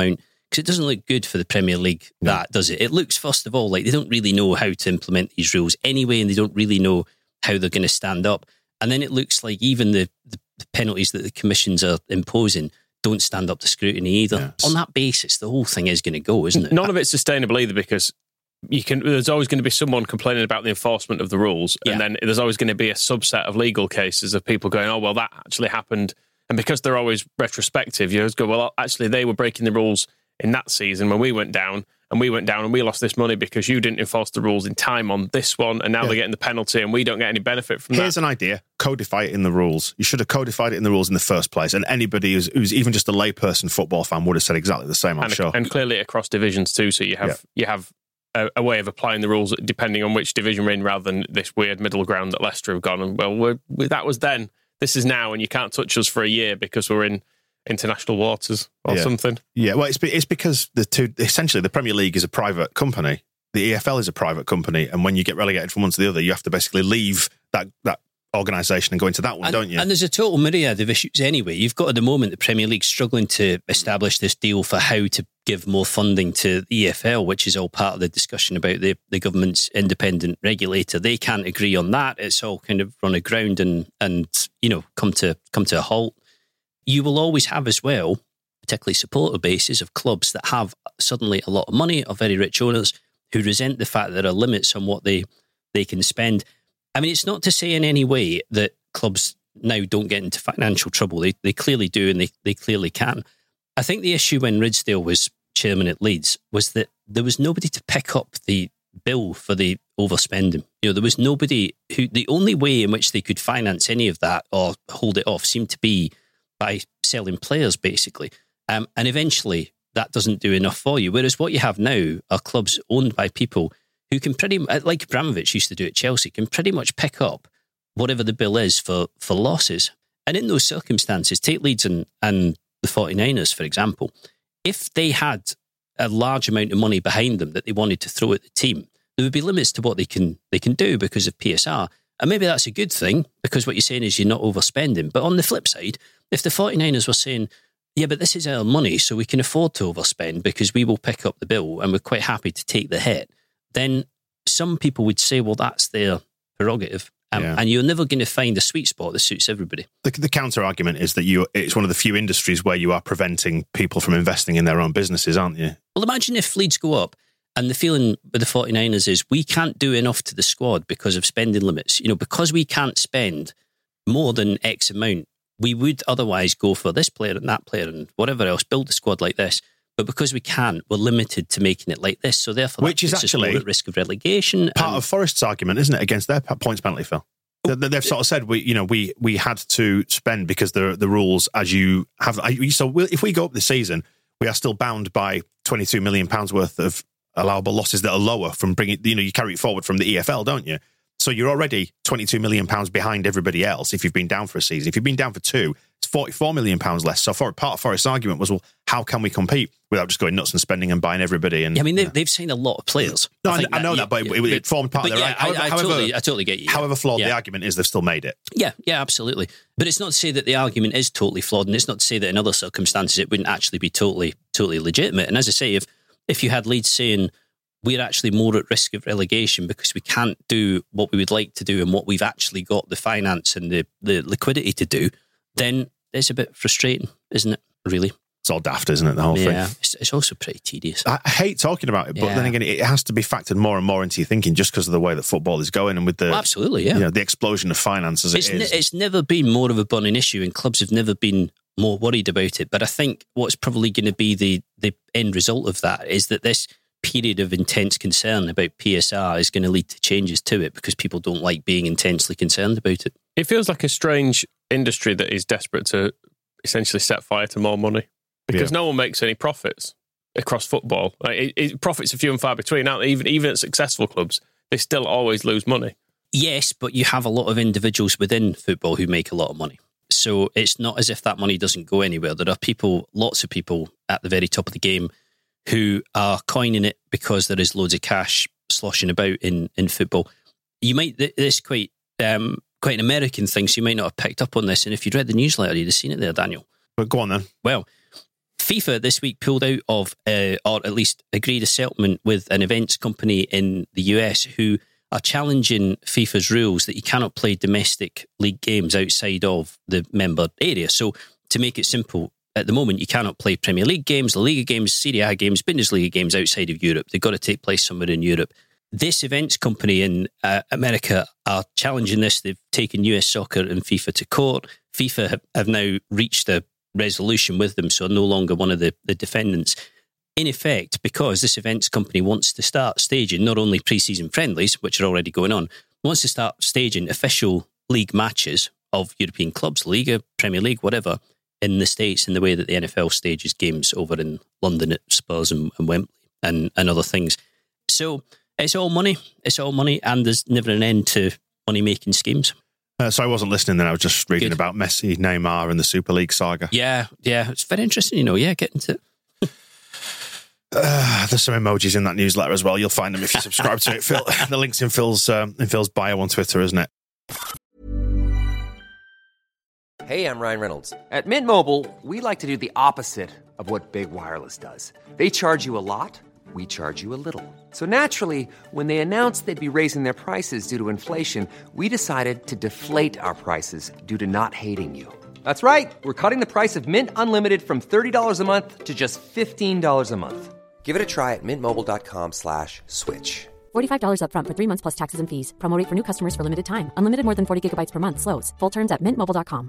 Because it doesn't look good for the Premier League, no. that, does it? It looks, first of all, like they don't really know how to implement these rules anyway, and they don't really know how they're going to stand up. And then it looks like even the, the, the penalties that the commissions are imposing don't stand up to scrutiny either. Yes. On that basis, the whole thing is going to go, isn't it? None of it's sustainable either, because you can. There's always going to be someone complaining about the enforcement of the rules, yeah. and then there's always going to be a subset of legal cases of people going, oh, well, that actually happened. And because they're always retrospective, you always go, well, actually, they were breaking the rules in that season when we went down, and we went down and we lost this money because you didn't enforce the rules in time on this one, and now yeah. they're getting the penalty and we don't get any benefit from Here's that. Here's an idea. Codify it in the rules. You should have codified it in the rules in the first place, and anybody who's, who's even just a layperson football fan would have said exactly the same, I'm and, sure. And clearly across divisions too, so you have yeah. you have a, a way of applying the rules depending on which division we're in, rather than this weird middle ground that Leicester have gone, and well, we're, we, that was then, this is now, and you can't touch us for a year because we're in international waters or yeah. something. Yeah, well, it's it's because the two essentially the Premier League is a private company, the E F L is a private company, and when you get relegated from one to the other, you have to basically leave that that organisation and go into that one, and, don't you? And there's a total myriad of issues anyway. You've got at the moment the Premier League struggling to establish this deal for how to give more funding to the E F L, which is all part of the discussion about the, the government's independent regulator. They can't agree on that. It's all kind of run aground and and you know come to come to a halt. You will always have as well, particularly supporter bases of clubs that have suddenly a lot of money, or very rich owners who resent the fact that there are limits on what they, they can spend. I mean, it's not to say in any way that clubs now don't get into financial trouble. They they clearly do, and they, they clearly can. I think the issue when Ridsdale was chairman at Leeds was that there was nobody to pick up the bill for the overspending. You know, there was nobody who, the only way in which they could finance any of that or hold it off seemed to be by selling players, basically. Um, and eventually that doesn't do enough for you. Whereas what you have now are clubs owned by people who can pretty, like Abramovich used to do at Chelsea, can pretty much pick up whatever the bill is for, for losses. And in those circumstances, take Leeds and, and the forty-niners, for example, if they had a large amount of money behind them that they wanted to throw at the team, there would be limits to what they can they can do because of P S R. And maybe that's a good thing, because what you're saying is you're not overspending. But on the flip side, if the forty-niners were saying, yeah, but this is our money, so we can afford to overspend because we will pick up the bill and we're quite happy to take the hit, then some people would say, well, that's their prerogative. Um, yeah. And you're never going to find a sweet spot that suits everybody. The, the counter argument is that you it's one of the few industries where you are preventing people from investing in their own businesses, aren't you? Well, imagine if Leeds go up and the feeling with the forty-niners is we can't do enough to the squad because of spending limits. You know, because we can't spend more than X amount, we would otherwise go for this player and that player and whatever else, build a squad like this. But because we can't, we're limited to making it like this. So therefore, which is actually more at risk of relegation. Part and, of Forest's argument, isn't it, against their points penalty, Phil? They've sort of said we, you know, we we had to spend because the the rules as you have. So if we go up this season, we are still bound by twenty-two million pounds worth of allowable losses that are lower from bringing. You know, you carry it forward from the E F L, don't you? So you're already twenty-two million pounds behind everybody else if you've been down for a season. If you've been down for two, it's forty-four million pounds less. So for part of Forest's argument was, well, how can we compete without just going nuts and spending and buying everybody? And yeah, I mean, they've, you know. they've signed a lot of players. No, I, I, I know that, that, but yeah, it, it formed part of their yeah, argument. I, I, however, totally, I totally get you. However flawed yeah. the argument is, they've still made it. Yeah, yeah, absolutely. But it's not to say that the argument is totally flawed, and it's not to say that in other circumstances it wouldn't actually be totally, totally legitimate. And as I say, if if you had Leeds saying, we're actually more at risk of relegation because we can't do what we would like to do and what we've actually got the finance and the, the liquidity to do, then it's a bit frustrating, isn't it, really? It's all daft, isn't it, the whole yeah, thing? Yeah, it's, it's also pretty tedious. I, I hate talking about it, but yeah. then again, it has to be factored more and more into your thinking just because of the way that football is going and with the... Well, absolutely, yeah. You know, the explosion of finance as it's it is. Ne- it's never been more of a burning issue, and clubs have never been more worried about it. But I think what's probably going to be the, the end result of that is that this period of intense concern about P S R is going to lead to changes to it because people don't like being intensely concerned about it. It feels like a strange industry that is desperate to essentially set fire to more money because yeah. no one makes any profits across football. Like it, it, profits are few and far between, aren't they? Even, even at successful clubs, they still always lose money. Yes, but you have a lot of individuals within football who make a lot of money. So it's not as if that money doesn't go anywhere. There are people, lots of people at the very top of the game who are coining it because there is loads of cash sloshing about in, in football. You might, this is quite, um, quite an American thing, so you might not have picked up on this. And if you'd read the newsletter, you'd have seen it there, Daniel. But go on then. Well, FIFA this week pulled out of, uh, or at least agreed a settlement with an events company in the U S who are challenging FIFA's rules that you cannot play domestic league games outside of the member area. So to make it simple, at the moment you cannot play Premier League games, La Liga games, Serie A games, Bundesliga games outside of Europe. They've got to take place somewhere in Europe. This events company in uh, America are challenging this. They've taken U S Soccer and FIFA to court. FIFA have, have now reached a resolution with them, so no longer one of the, the defendants. In effect, because this events company wants to start staging not only pre-season friendlies, which are already going on, wants to start staging official league matches of European clubs, Liga, Premier League, whatever, in the States in the way that the N F L stages games over in London at Spurs and, and Wembley and, and other things. So it's all money. It's all money, and there's never an end to money-making schemes. Uh, so I wasn't listening then. I was just reading Good. about Messi, Neymar and the Super League saga. Yeah, yeah. It's very interesting, you know. Yeah, get into it. Uh, there's some emojis in that newsletter as well. You'll find them if you subscribe to it. Phil, the link's in Phil's, um, in Phil's bio on Twitter, isn't it? Hey, I'm Ryan Reynolds. At Mint Mobile, we like to do the opposite of what Big Wireless does. They charge you a lot. We charge you a little. So naturally, when they announced they'd be raising their prices due to inflation, we decided to deflate our prices due to not hating you. That's right. We're cutting the price of Mint Unlimited from thirty dollars a month to just fifteen dollars a month. Give it a try at mintmobile.com slash switch. forty-five dollars up front for three months plus taxes and fees. Promo rate for new customers for limited time. Unlimited more than forty gigabytes per month. Slows full terms at mint mobile dot com.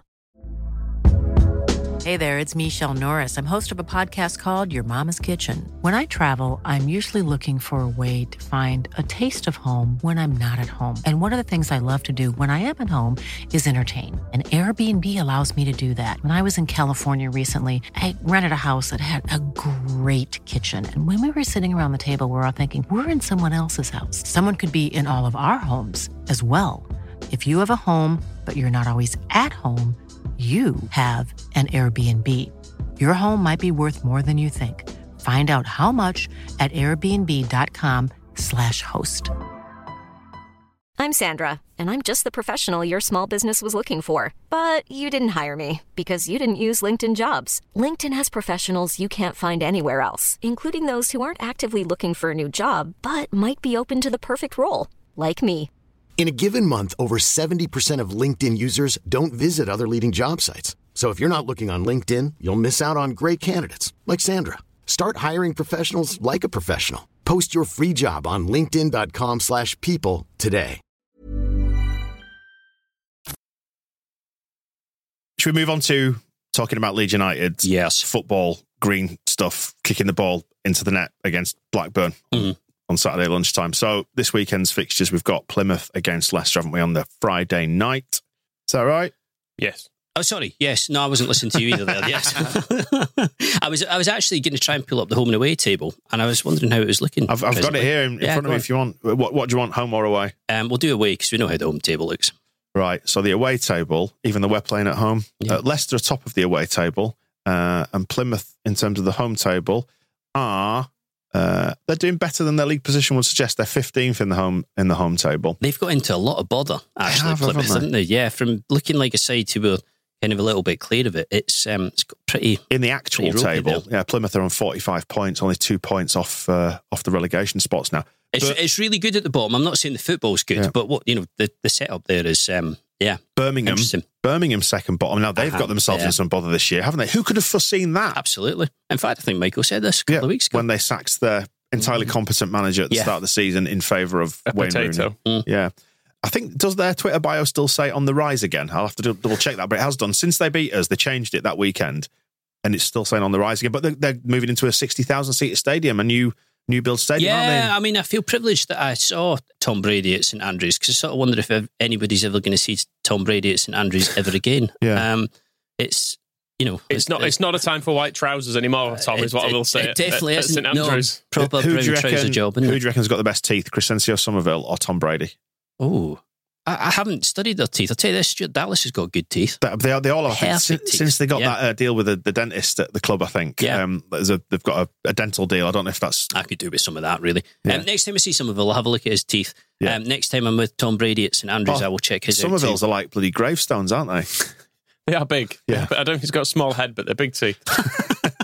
Hey there, it's Michelle Norris. I'm host of a podcast called Your Mama's Kitchen. When I travel, I'm usually looking for a way to find a taste of home when I'm not at home. And one of the things I love to do when I am at home is entertain. And Airbnb allows me to do that. When I was in California recently, I rented a house that had a great kitchen. And when we were sitting around the table, we were all thinking, we're in someone else's house. Someone could be in all of our homes as well. If you have a home, but you're not always at home, you have an Airbnb. Your home might be worth more than you think. Find out how much at airbnb.com slash host. I'm Sandra, and I'm just the professional your small business was looking for. But you didn't hire me because you didn't use LinkedIn Jobs. LinkedIn has professionals you can't find anywhere else, including those who aren't actively looking for a new job, but might be open to the perfect role, like me. In a given month, over seventy percent of LinkedIn users don't visit other leading job sites. So if you're not looking on LinkedIn, you'll miss out on great candidates like Sandra. Start hiring professionals like a professional. Post your free job on linkedin.com slash people today. Should we move on to talking about Leeds United? Yes. Football, green stuff, kicking the ball into the net against Blackburn. Mm. On Saturday lunchtime. So this weekend's fixtures, we've got Plymouth against Leicester, haven't we, on the Friday night? Is that right? Yes. Oh, sorry. Yes. No, I wasn't listening to you either there. Yes. I was I was actually going to try and pull up the home and away table, and I was wondering how it was looking. I've, I've got it here in, in yeah, front of me if you want. What, what do you want, home or away? Um, we'll do away because we know how the home table looks. Right. So the away table, even though we're playing at home, yeah. uh, Leicester are top of the away table, uh, and Plymouth, in terms of the home table, are... Uh, they're doing better than their league position would suggest. They're fifteenth in the home in the home table. They've got into a lot of bother, actually, have, Plymouth, haven't they? haven't they? Yeah, from looking like a side who were kind of a little bit clear of it. It's um, it's got pretty in the actual table. Yeah, Plymouth are on forty-five points, only two points off uh, off the relegation spots now. It's but, it's really good at the bottom. I'm not saying the football's good, yeah. but what you know, the the setup there is um, yeah, Birmingham. Birmingham second bottom. Now they've uh-huh. got themselves yeah. in some bother this year, haven't they? Who could have foreseen that? Absolutely. In fact, I think Michael said this a couple yeah, of weeks ago when they sacked their entirely competent manager at the yeah. start of the season in favour of a Wayne potato. Rooney. Mm. Yeah. I think, does their Twitter bio still say on the rise again? I'll have to double check that, but it has done. Since they beat us, they changed it that weekend, and it's still saying on the rise again. But they're, they're moving into a sixty thousand seat stadium, a new new build stadium, aren't they? Yeah, I mean, I feel privileged that I saw Tom Brady at St Andrews, because I sort of wonder if anybody's ever going to see Tom Brady at St Andrews ever again. yeah. Um, it's... You know, it's not. It's not a time for white trousers anymore, Tom. It, is what it, I will say. It definitely at, isn't. At St Andrews. No, proper who, who brown reckon, trouser job. Isn't who it? do you reckon's got the best teeth, Crescencio Somerville or Tom Brady? Oh, I, I haven't studied their teeth. I'll tell you this: Stuart Dallas has got good teeth. They, they, they all have. Since, Perfect since they got yeah. that uh, deal with the, the dentist at the club, I think. Yeah. Um, there's a, they've got a, a dental deal. I don't know if that's. I could do with some of that, really. Yeah. Um, next time I see Somerville, I'll have a look at his teeth. Yeah. Um, next time I'm with Tom Brady at St Andrews, Oh, I will check his. Somerville's are like bloody gravestones, aren't they? They are big. Yeah. But I don't think he's got a small head, but they're big teeth.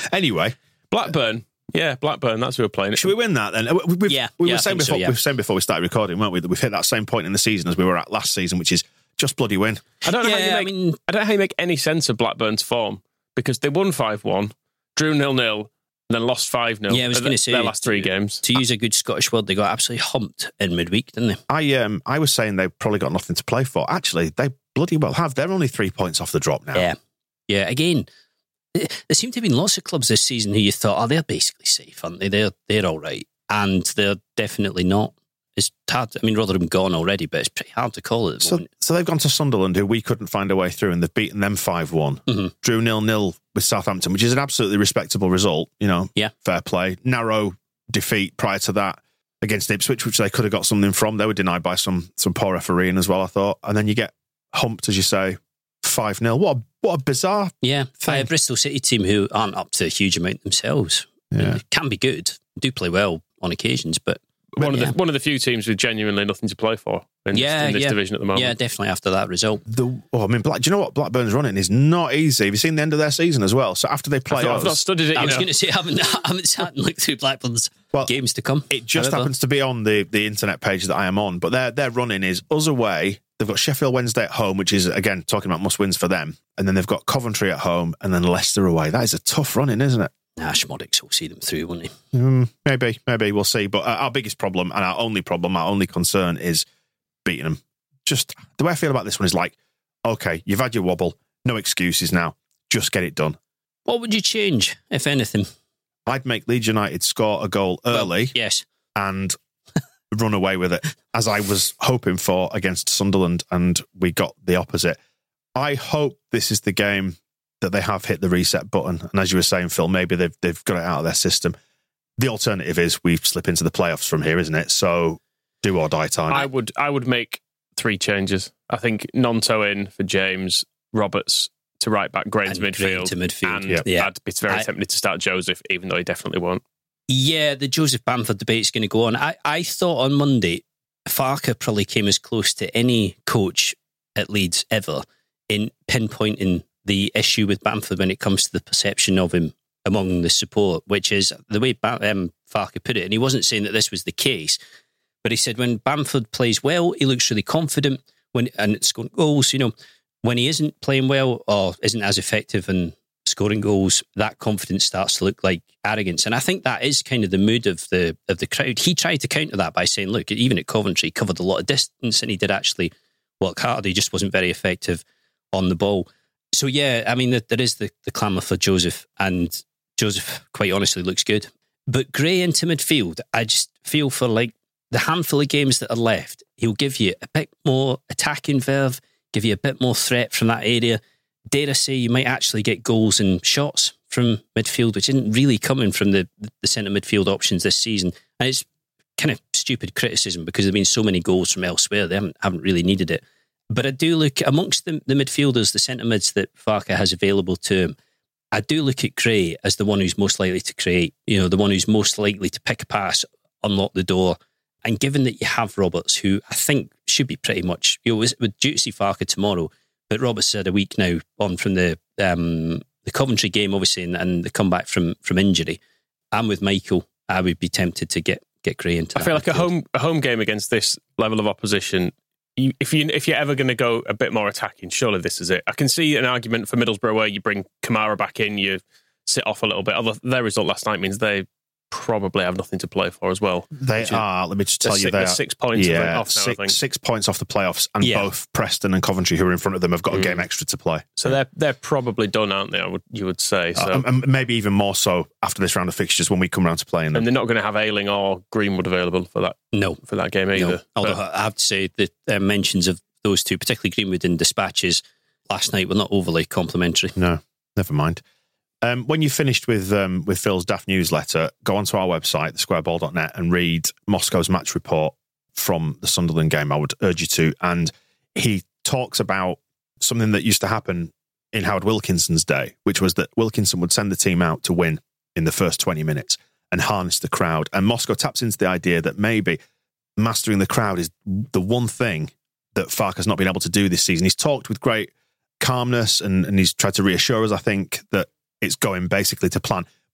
Anyway, Blackburn. Yeah, Blackburn. That's who we're playing. Should we win that then? We've, yeah, we yeah, were saying so, before yeah. we were saying before we started recording, weren't we, that we've hit that same point in the season as we were at last season, which is just bloody win. I don't know Yeah, how you make. I mean- I don't know how you make any sense of Blackburn's form because they won five one, drew nil nil, and then lost five nil. Yeah, I was going to say their last three games. To use a good Scottish word, they got absolutely humped in midweek, didn't they? I um I was saying they've probably got nothing to play for. Actually, they bloody well have. They're only three points off the drop now. Yeah, yeah. Again, there seem to have been lots of clubs this season who you thought, oh, they're basically safe, aren't they? They're they're all right, and they're definitely not. It's hard. I mean, Rotherham gone already, but it's pretty hard to call it at the So, moment. so they've gone to Sunderland, who we couldn't find a way through, and they've beaten them five one. Mhm. Drew nil nil with Southampton, which is an absolutely respectable result. You know, Yeah. fair play. Narrow defeat prior to that against Ipswich, which they could have got something from. They were denied by some some poor refereeing as well, I thought. And then you get humped, as you say, five nil. What a, what a bizarre Yeah, thing. by a Bristol City team who aren't up to a huge amount themselves. Yeah. They can be good, do play well on occasions, but One of yeah. the one of the few teams with genuinely nothing to play for in, yeah, this, in this yeah. division at the moment. Yeah, definitely after that result. The, oh, I mean, Black, do you know what Blackburn's running is not easy? Have you seen the end of their season as well? So after they play I've not, us, I've not studied it. I You was know. going to say, I haven't, I haven't sat and looked through Blackburn's Well, games to come. it just However. happens to be on the, the internet page that I am on. But their their running is us away. They've got Sheffield Wednesday at home, which is, again, talking about must-wins for them. And then they've got Coventry at home and then Leicester away. That is a tough running, isn't it? Nah, Schmodix will see them through, won't he? Mm, maybe, maybe. We'll see. But uh, our biggest problem and our only problem, our only concern is beating them. Just the way I feel about this one is like, okay, you've had your wobble. No excuses now. Just get it done. What would you change, if anything? I'd make Leeds United score a goal early Well, yes. and run away with it, as I was hoping for against Sunderland, and we got the opposite. I hope this is the game that they have hit the reset button. And as you were saying, Phil, maybe they've they've got it out of their system. The alternative is we slip into the playoffs from here, isn't it? So do or die time. I would I would make three changes. I think Nonto in for James, Roberts to right back, Gray into And Gray midfield, to midfield, and yep. Yeah. I'd be very I- tempted to start Joseph, even though he definitely won't. Yeah, the Joseph Bamford debate's going to go on. I, I thought on Monday, Farke probably came as close to any coach at Leeds ever in pinpointing the issue with Bamford when it comes to the perception of him among the support, which is the way ba- um, Farke put it. And he wasn't saying that this was the case, but he said when Bamford plays well, he looks really confident when and it's scoring goals. You know, when he isn't playing well or isn't as effective in scoring goals, that confidence starts to look like arrogance. And I think that is kind of the mood of the of the crowd. He tried to counter that by saying, look, even at Coventry, he covered a lot of distance and he did actually work hard. He just wasn't very effective on the ball. So, yeah, I mean, there is the, the clamour for Joseph, and Joseph, quite honestly, looks good. But Gray into midfield, I just feel for like the handful of games that are left, he'll give you a bit more attacking verve, give you a bit more threat from that area. Dare I say, you might actually get goals and shots from midfield, which isn't really coming from the, the centre midfield options this season. And it's kind of stupid criticism because there have been so many goals from elsewhere. They haven't, haven't really needed it. But I do look, amongst the, the midfielders, the centre mids that Farke has available to him, I do look at Gray as the one who's most likely to create, you know, the one who's most likely to pick a pass, unlock the door. And given that you have Roberts, who I think should be pretty much, you know, we're due to see Farke tomorrow, but Roberts had a week now on from the um, the Coventry game, obviously, and, and the comeback from from injury. I'm with Michael. I would be tempted to get get Gray into I that feel like a midfield. home a home game against this level of opposition. You, if you if you're ever going to go a bit more attacking, surely this is it. I can see an argument for Middlesbrough where you bring Kamara back in, you sit off a little bit. Although their result last night means they probably have nothing to play for as well. They Which is- are, let me just tell they're you, six- they they're are six points yeah, off now, I six, think. six points off the playoffs, and Yeah. both Preston and Coventry, who are in front of them, have got a Mm. game extra to play. So they're they're probably done, aren't they? I would you would say so. Uh, and maybe even more so after this round of fixtures when we come around to playing them. and they're not going to have Ayling or Greenwood available for that No, for that game either. no. Although But I have to say the uh, mentions of those two, particularly Greenwood and Dispatches, last night were not overly complimentary. No, never mind. Um, when you finished with um, with Phil's Daft newsletter, go onto our website, the square ball dot net, and read Moscow's match report from the Sunderland game. I would urge you to. And he talks about something that used to happen in Howard Wilkinson's day, which was that Wilkinson would send the team out to win in the first twenty minutes and harness the crowd. And Moscow taps into the idea that maybe mastering the crowd is the one thing that Farke has not been able to do this season. He's talked with great calmness and, and he's tried to reassure us, I think, that it's going basically to plan.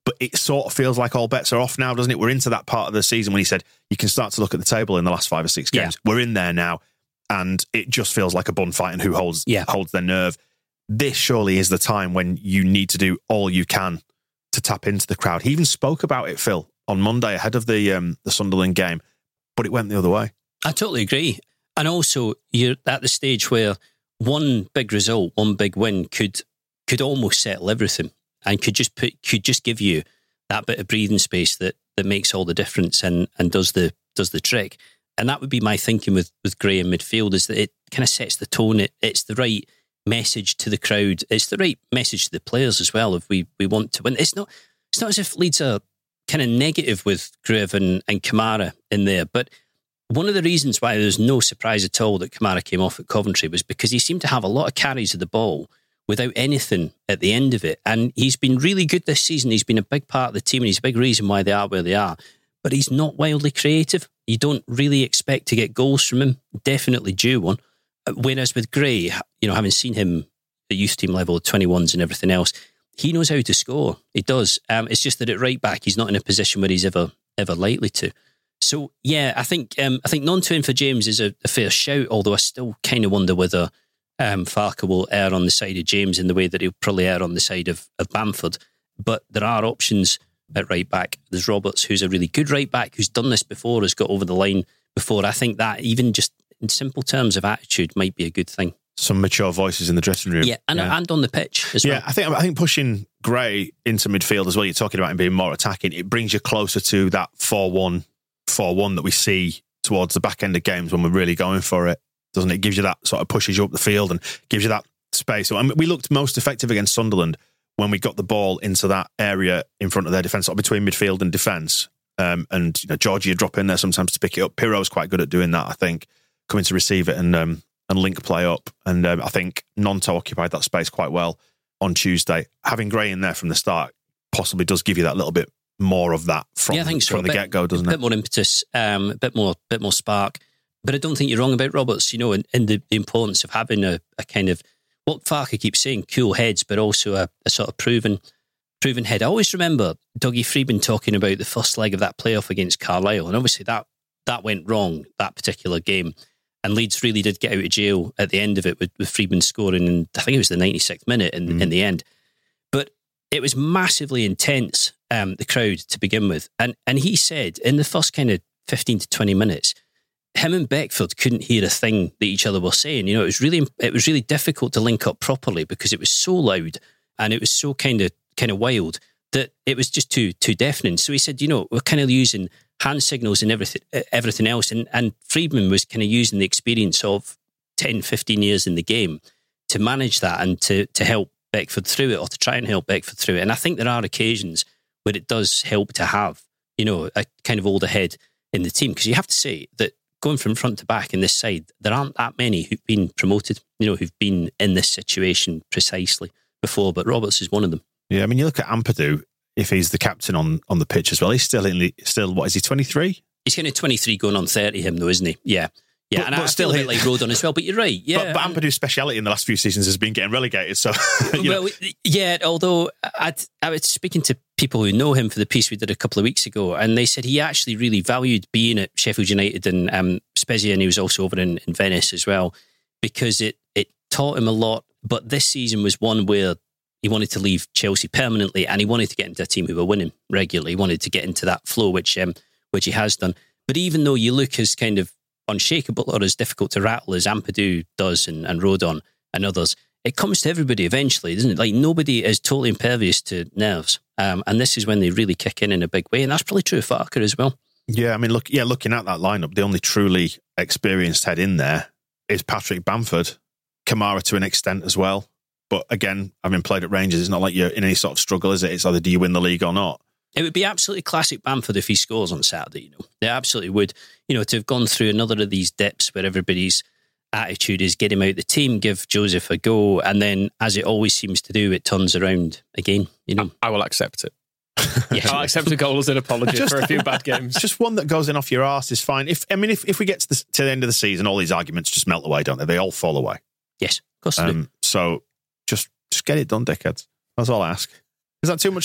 But it sort of feels like all bets are off now, doesn't it? We're into that part of the season when he said you can start to look at the table in the last five or six games. Yeah. We're in there now, and it just feels like a bun fight and who holds yeah. holds their nerve. This surely is the time when you need to do all you can to tap into the crowd. He even spoke about it, Phil, on Monday ahead of the um, the Sunderland game, but it went the other way. I totally agree. And also, you're at the stage where one big result, one big win could could almost settle everything. And could just put, could just give you that bit of breathing space that, that makes all the difference and, and does the does the trick. And that would be my thinking with, with Gray in midfield, is that it kind of sets the tone. It, it's the right message to the crowd. It's the right message to the players as well. If we, we want to win, it's not it's not as if Leeds are kind of negative with Gruev and, and Kamara in there. But one of the reasons why there's no surprise at all that Kamara came off at Coventry was because he seemed to have a lot of carries of the ball without anything at the end of it. And he's been really good this season. He's been a big part of the team and he's a big reason why they are where they are. But he's not wildly creative. You don't really expect to get goals from him. Definitely due one. Whereas with Gray, you know, having seen him at youth team level, twenty-ones and everything else, he knows how to score. He does. Um, it's just that at right back, he's not in a position where he's ever ever likely to. So, yeah, I think um, I think Gnonto in for James is a, a fair shout, although I still kind of wonder whether Um, Farke will err on the side of James in the way that he'll probably err on the side of, of Bamford. But there are options at right back. There's Roberts, who's a really good right back, who's done this before, has got over the line before. I think that even just in simple terms of attitude might be a good thing. Some mature voices in the dressing room. Yeah, and, yeah. and on the pitch as yeah, well. Yeah, I think I think pushing Gray into midfield as well, you're talking about him being more attacking, it brings you closer to that four one four one that we see towards the back end of games when we're really going for it. Doesn't it? It gives you that sort of pushes you up the field and gives you that space. So, I mean, we looked most effective against Sunderland when we got the ball into that area in front of their defence, sort of between midfield and defence. Um, and you know, Georgie drop in there sometimes to pick it up. Pirro's quite good at doing that, I think, coming to receive it and um, and link play up. And um, I think Gnonto occupied that space quite well on Tuesday. Having Gray in there from the start possibly does give you that little bit more of that from, yeah, I think so. from the bit, get-go, doesn't a it? A bit more impetus, um, a bit more, bit more spark. But I don't think you're wrong about Roberts, you know, in, in the, the importance of having a, a kind of, what Farke keeps saying, cool heads, but also a, a sort of proven proven head. I always remember Dougie Freeman talking about the first leg of that playoff against Carlisle, and obviously that that went wrong, that particular game. And Leeds really did get out of jail at the end of it with, with Freeman scoring, and I think it was the ninety-sixth minute in, mm. in the end. But it was massively intense, um, the crowd to begin with. And and he said in the first kind of fifteen to twenty minutes, him and Beckford couldn't hear a thing that each other were saying. You know, it was really it was really difficult to link up properly because it was so loud and it was so kind of kind of wild that it was just too too deafening. So he said, you know, we're kind of using hand signals and everything everything else. And and Friedman was kind of using the experience of ten, fifteen years in the game to manage that and to to help Beckford through it, or to try and help Beckford through it. And I think there are occasions where it does help to have, you know, a kind of older head in the team, because you have to say that going from front to back in this side, there aren't that many who've been promoted, you know, who've been in this situation precisely before, but Roberts is one of them. Yeah, I mean, you look at Ampadu, if he's the captain on, on the pitch as well, he's still, in, still what is he, twenty-three? He's kind of twenty-three going on thirty, him though, isn't he? Yeah. Yeah, but, and but I still feel a bit like Rodon as well, but you're right. Yeah, But, but Ampadu's speciality in the last few seasons has been getting relegated, so... you well, know. yeah, although I'd, I was speaking to people who know him for the piece we did a couple of weeks ago, and they said he actually really valued being at Sheffield United and um, Spezia, and he was also over in, in Venice as well, because it, it taught him a lot. But this season was one where he wanted to leave Chelsea permanently, and he wanted to get into a team who were winning regularly. He wanted to get into that flow, which um, which he has done. But even though you look as kind of unshakable or as difficult to rattle as Ampadu does and, and Rodon and others, it comes to everybody eventually, doesn't it? Like, nobody is totally impervious to nerves. Um, and this is when they really kick in in a big way. And that's probably true of Farke as well. Yeah, I mean, look, yeah, looking at that lineup, the only truly experienced head in there is Patrick Bamford. Kamara to an extent as well. But again, having played at Rangers, it's not like you're in any sort of struggle, is it? It's either do you win the league or not. It would be absolutely classic Bamford if he scores on Saturday, you know. They absolutely would. You know, to have gone through another of these dips where everybody's attitude is get him out the team, give Joseph a go, and then, as it always seems to do, it turns around again, you know. I will accept it. Yeah. I'll accept a goal as an apology just, for a few bad games. Just one that goes in off your arse is fine. If I mean, if, if we get to the, to the end of the season, all these arguments just melt away, don't they? They all fall away. Yes, of course they um, do. So just, just get it done, dickheads. That's all I ask. Is that too much to ask?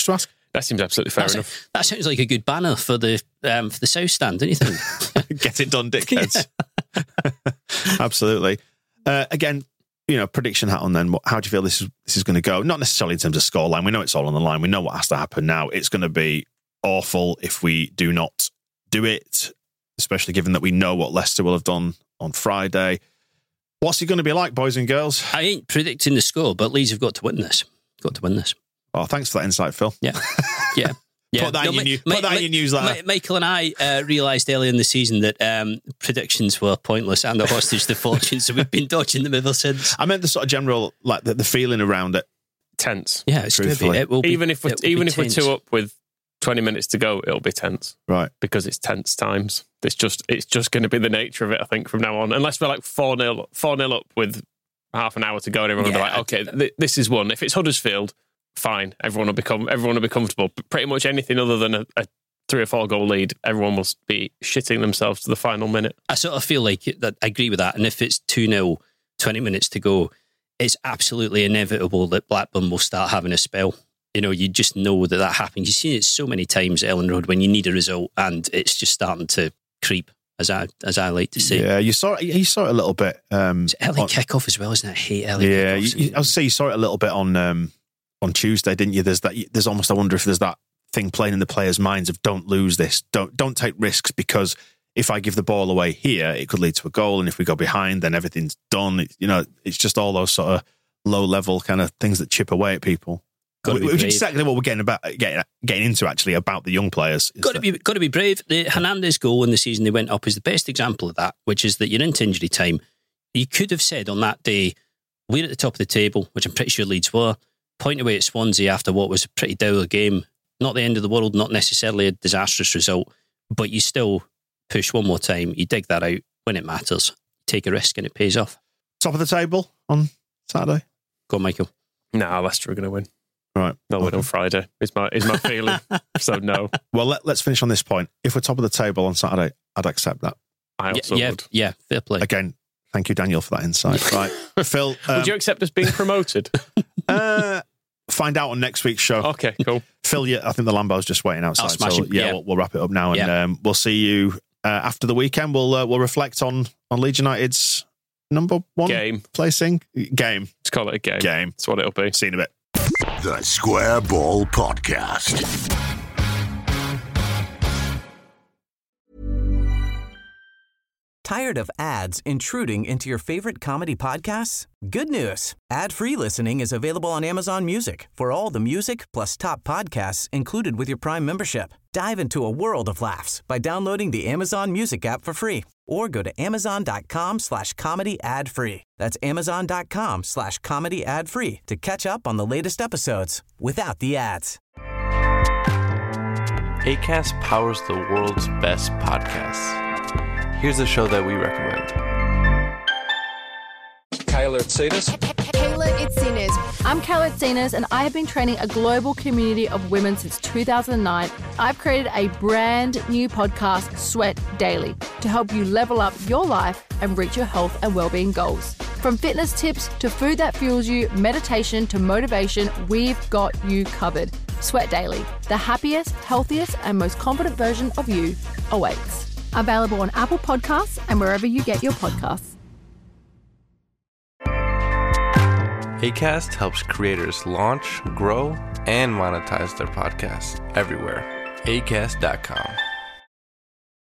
That seems absolutely fair That's enough. A, that sounds like a good banner for the um, for the South Stand, don't you think? Get it done, dickheads. Absolutely. Uh, again, you know, prediction hat on then. How do you feel this is this is going to go? Not necessarily in terms of scoreline. We know it's all on the line. We know what has to happen now. It's going to be awful if we do not do it, especially given that we know what Leicester will have done on Friday. What's it going to be like, boys and girls? I ain't predicting the score, but Leeds have got to win this. Got to win this. Oh, thanks for that insight, Phil. Yeah. Yeah. Yeah. Put that, no, in, your, Ma- new, Ma- put that Ma- in your newsletter. Ma- Michael and I uh, realised earlier in the season that um, predictions were pointless and a hostage to fortune, so we've been dodging them ever since. I meant the sort of general, like the, the feeling around it. Tense. Yeah, it's going to be. It will be. Even if we're, even if we're two up with twenty minutes to go, it'll be tense. Right. Because it's tense times. It's just it's just going to be the nature of it, I think, from now on. Unless we're like four nil up with half an hour to go and everyone will Yeah, be like, okay, th- this is one. If it's Huddersfield, fine. Everyone will become everyone will be comfortable. But pretty much anything other than a, a three or four goal lead, everyone will be shitting themselves to the final minute. I sort of feel like that. I agree with that. And if it's two nil, twenty minutes to go, it's absolutely inevitable that Blackburn will start having a spell. You know, you just know that that happens. You've seen it so many times at Ellen Road when you need a result and it's just starting to creep, as I as I like to say. Yeah, you saw it, you saw it a little bit. Um, it's early on, kickoff as well, isn't it? I hate early yeah, kickoffs. you, you, I would say you saw it a little bit on um, on Tuesday, didn't you? There's that. There's almost. I wonder if there's that thing playing in the players' minds of don't lose this, don't don't take risks, because if I give the ball away here, it could lead to a goal, and if we go behind, then everything's done. It, you know, it's just all those sort of low level kind of things that chip away at people. Which is exactly what we're getting about getting getting into actually about the young players. Got to be got to be brave. The Hernandez goal in the season they went up is the best example of that, which is that you're into injury time. You could have said on that day, we're at the top of the table, which I'm pretty sure Leeds were, point away at Swansea after what was a pretty dour game. Not the end of the world, not necessarily a disastrous result, but you still push one more time, you dig that out when it matters, take a risk and it pays off. Top of the table on Saturday? Go on, Michael. Nah, Leicester are going to win. Right. They'll win on Friday, is my, is my feeling. So no. Well, let, let's finish on this point. If we're top of the table on Saturday, I'd accept that. I also yeah, would. Yeah, fair play. Again, thank you, Daniel, for that insight. Right. Phil. Um, would you accept us being promoted? uh, find out on next week's show. Okay, cool. Phil, yeah, I think the Lambo's just waiting outside. I'll smash so, him. yeah, Yeah. We'll, we'll wrap it up now, and Yeah. um, we'll see you uh, after the weekend. We'll uh, we'll reflect on on Leeds United's number one Game. placing game. Let's call it a game. Game. That's what it'll be. See you in a bit. The Square Ball Podcast. Tired of ads intruding into your favorite comedy podcasts? Good news. Ad-free listening is available on Amazon Music for all the music plus top podcasts included with your Prime membership. Dive into a world of laughs by downloading the Amazon Music app for free or go to amazon.com slash comedy ad free. That's amazon.com slash comedy ad free to catch up on the latest episodes without the ads. Acast powers the world's best podcasts. Here's a show that we recommend. Kayla Itsinas. Kayla Itsinas. I'm Kayla Itsinas, and I have been training a global community of women since two thousand nine. I've created a brand new podcast, Sweat Daily, to help you level up your life and reach your health and well-being goals. From fitness tips to food that fuels you, meditation to motivation, we've got you covered. Sweat Daily, the happiest, healthiest, and most confident version of you awaits. Available on Apple Podcasts and wherever you get your podcasts. Acast helps creators launch, grow, and monetize their podcasts everywhere. acast dot com.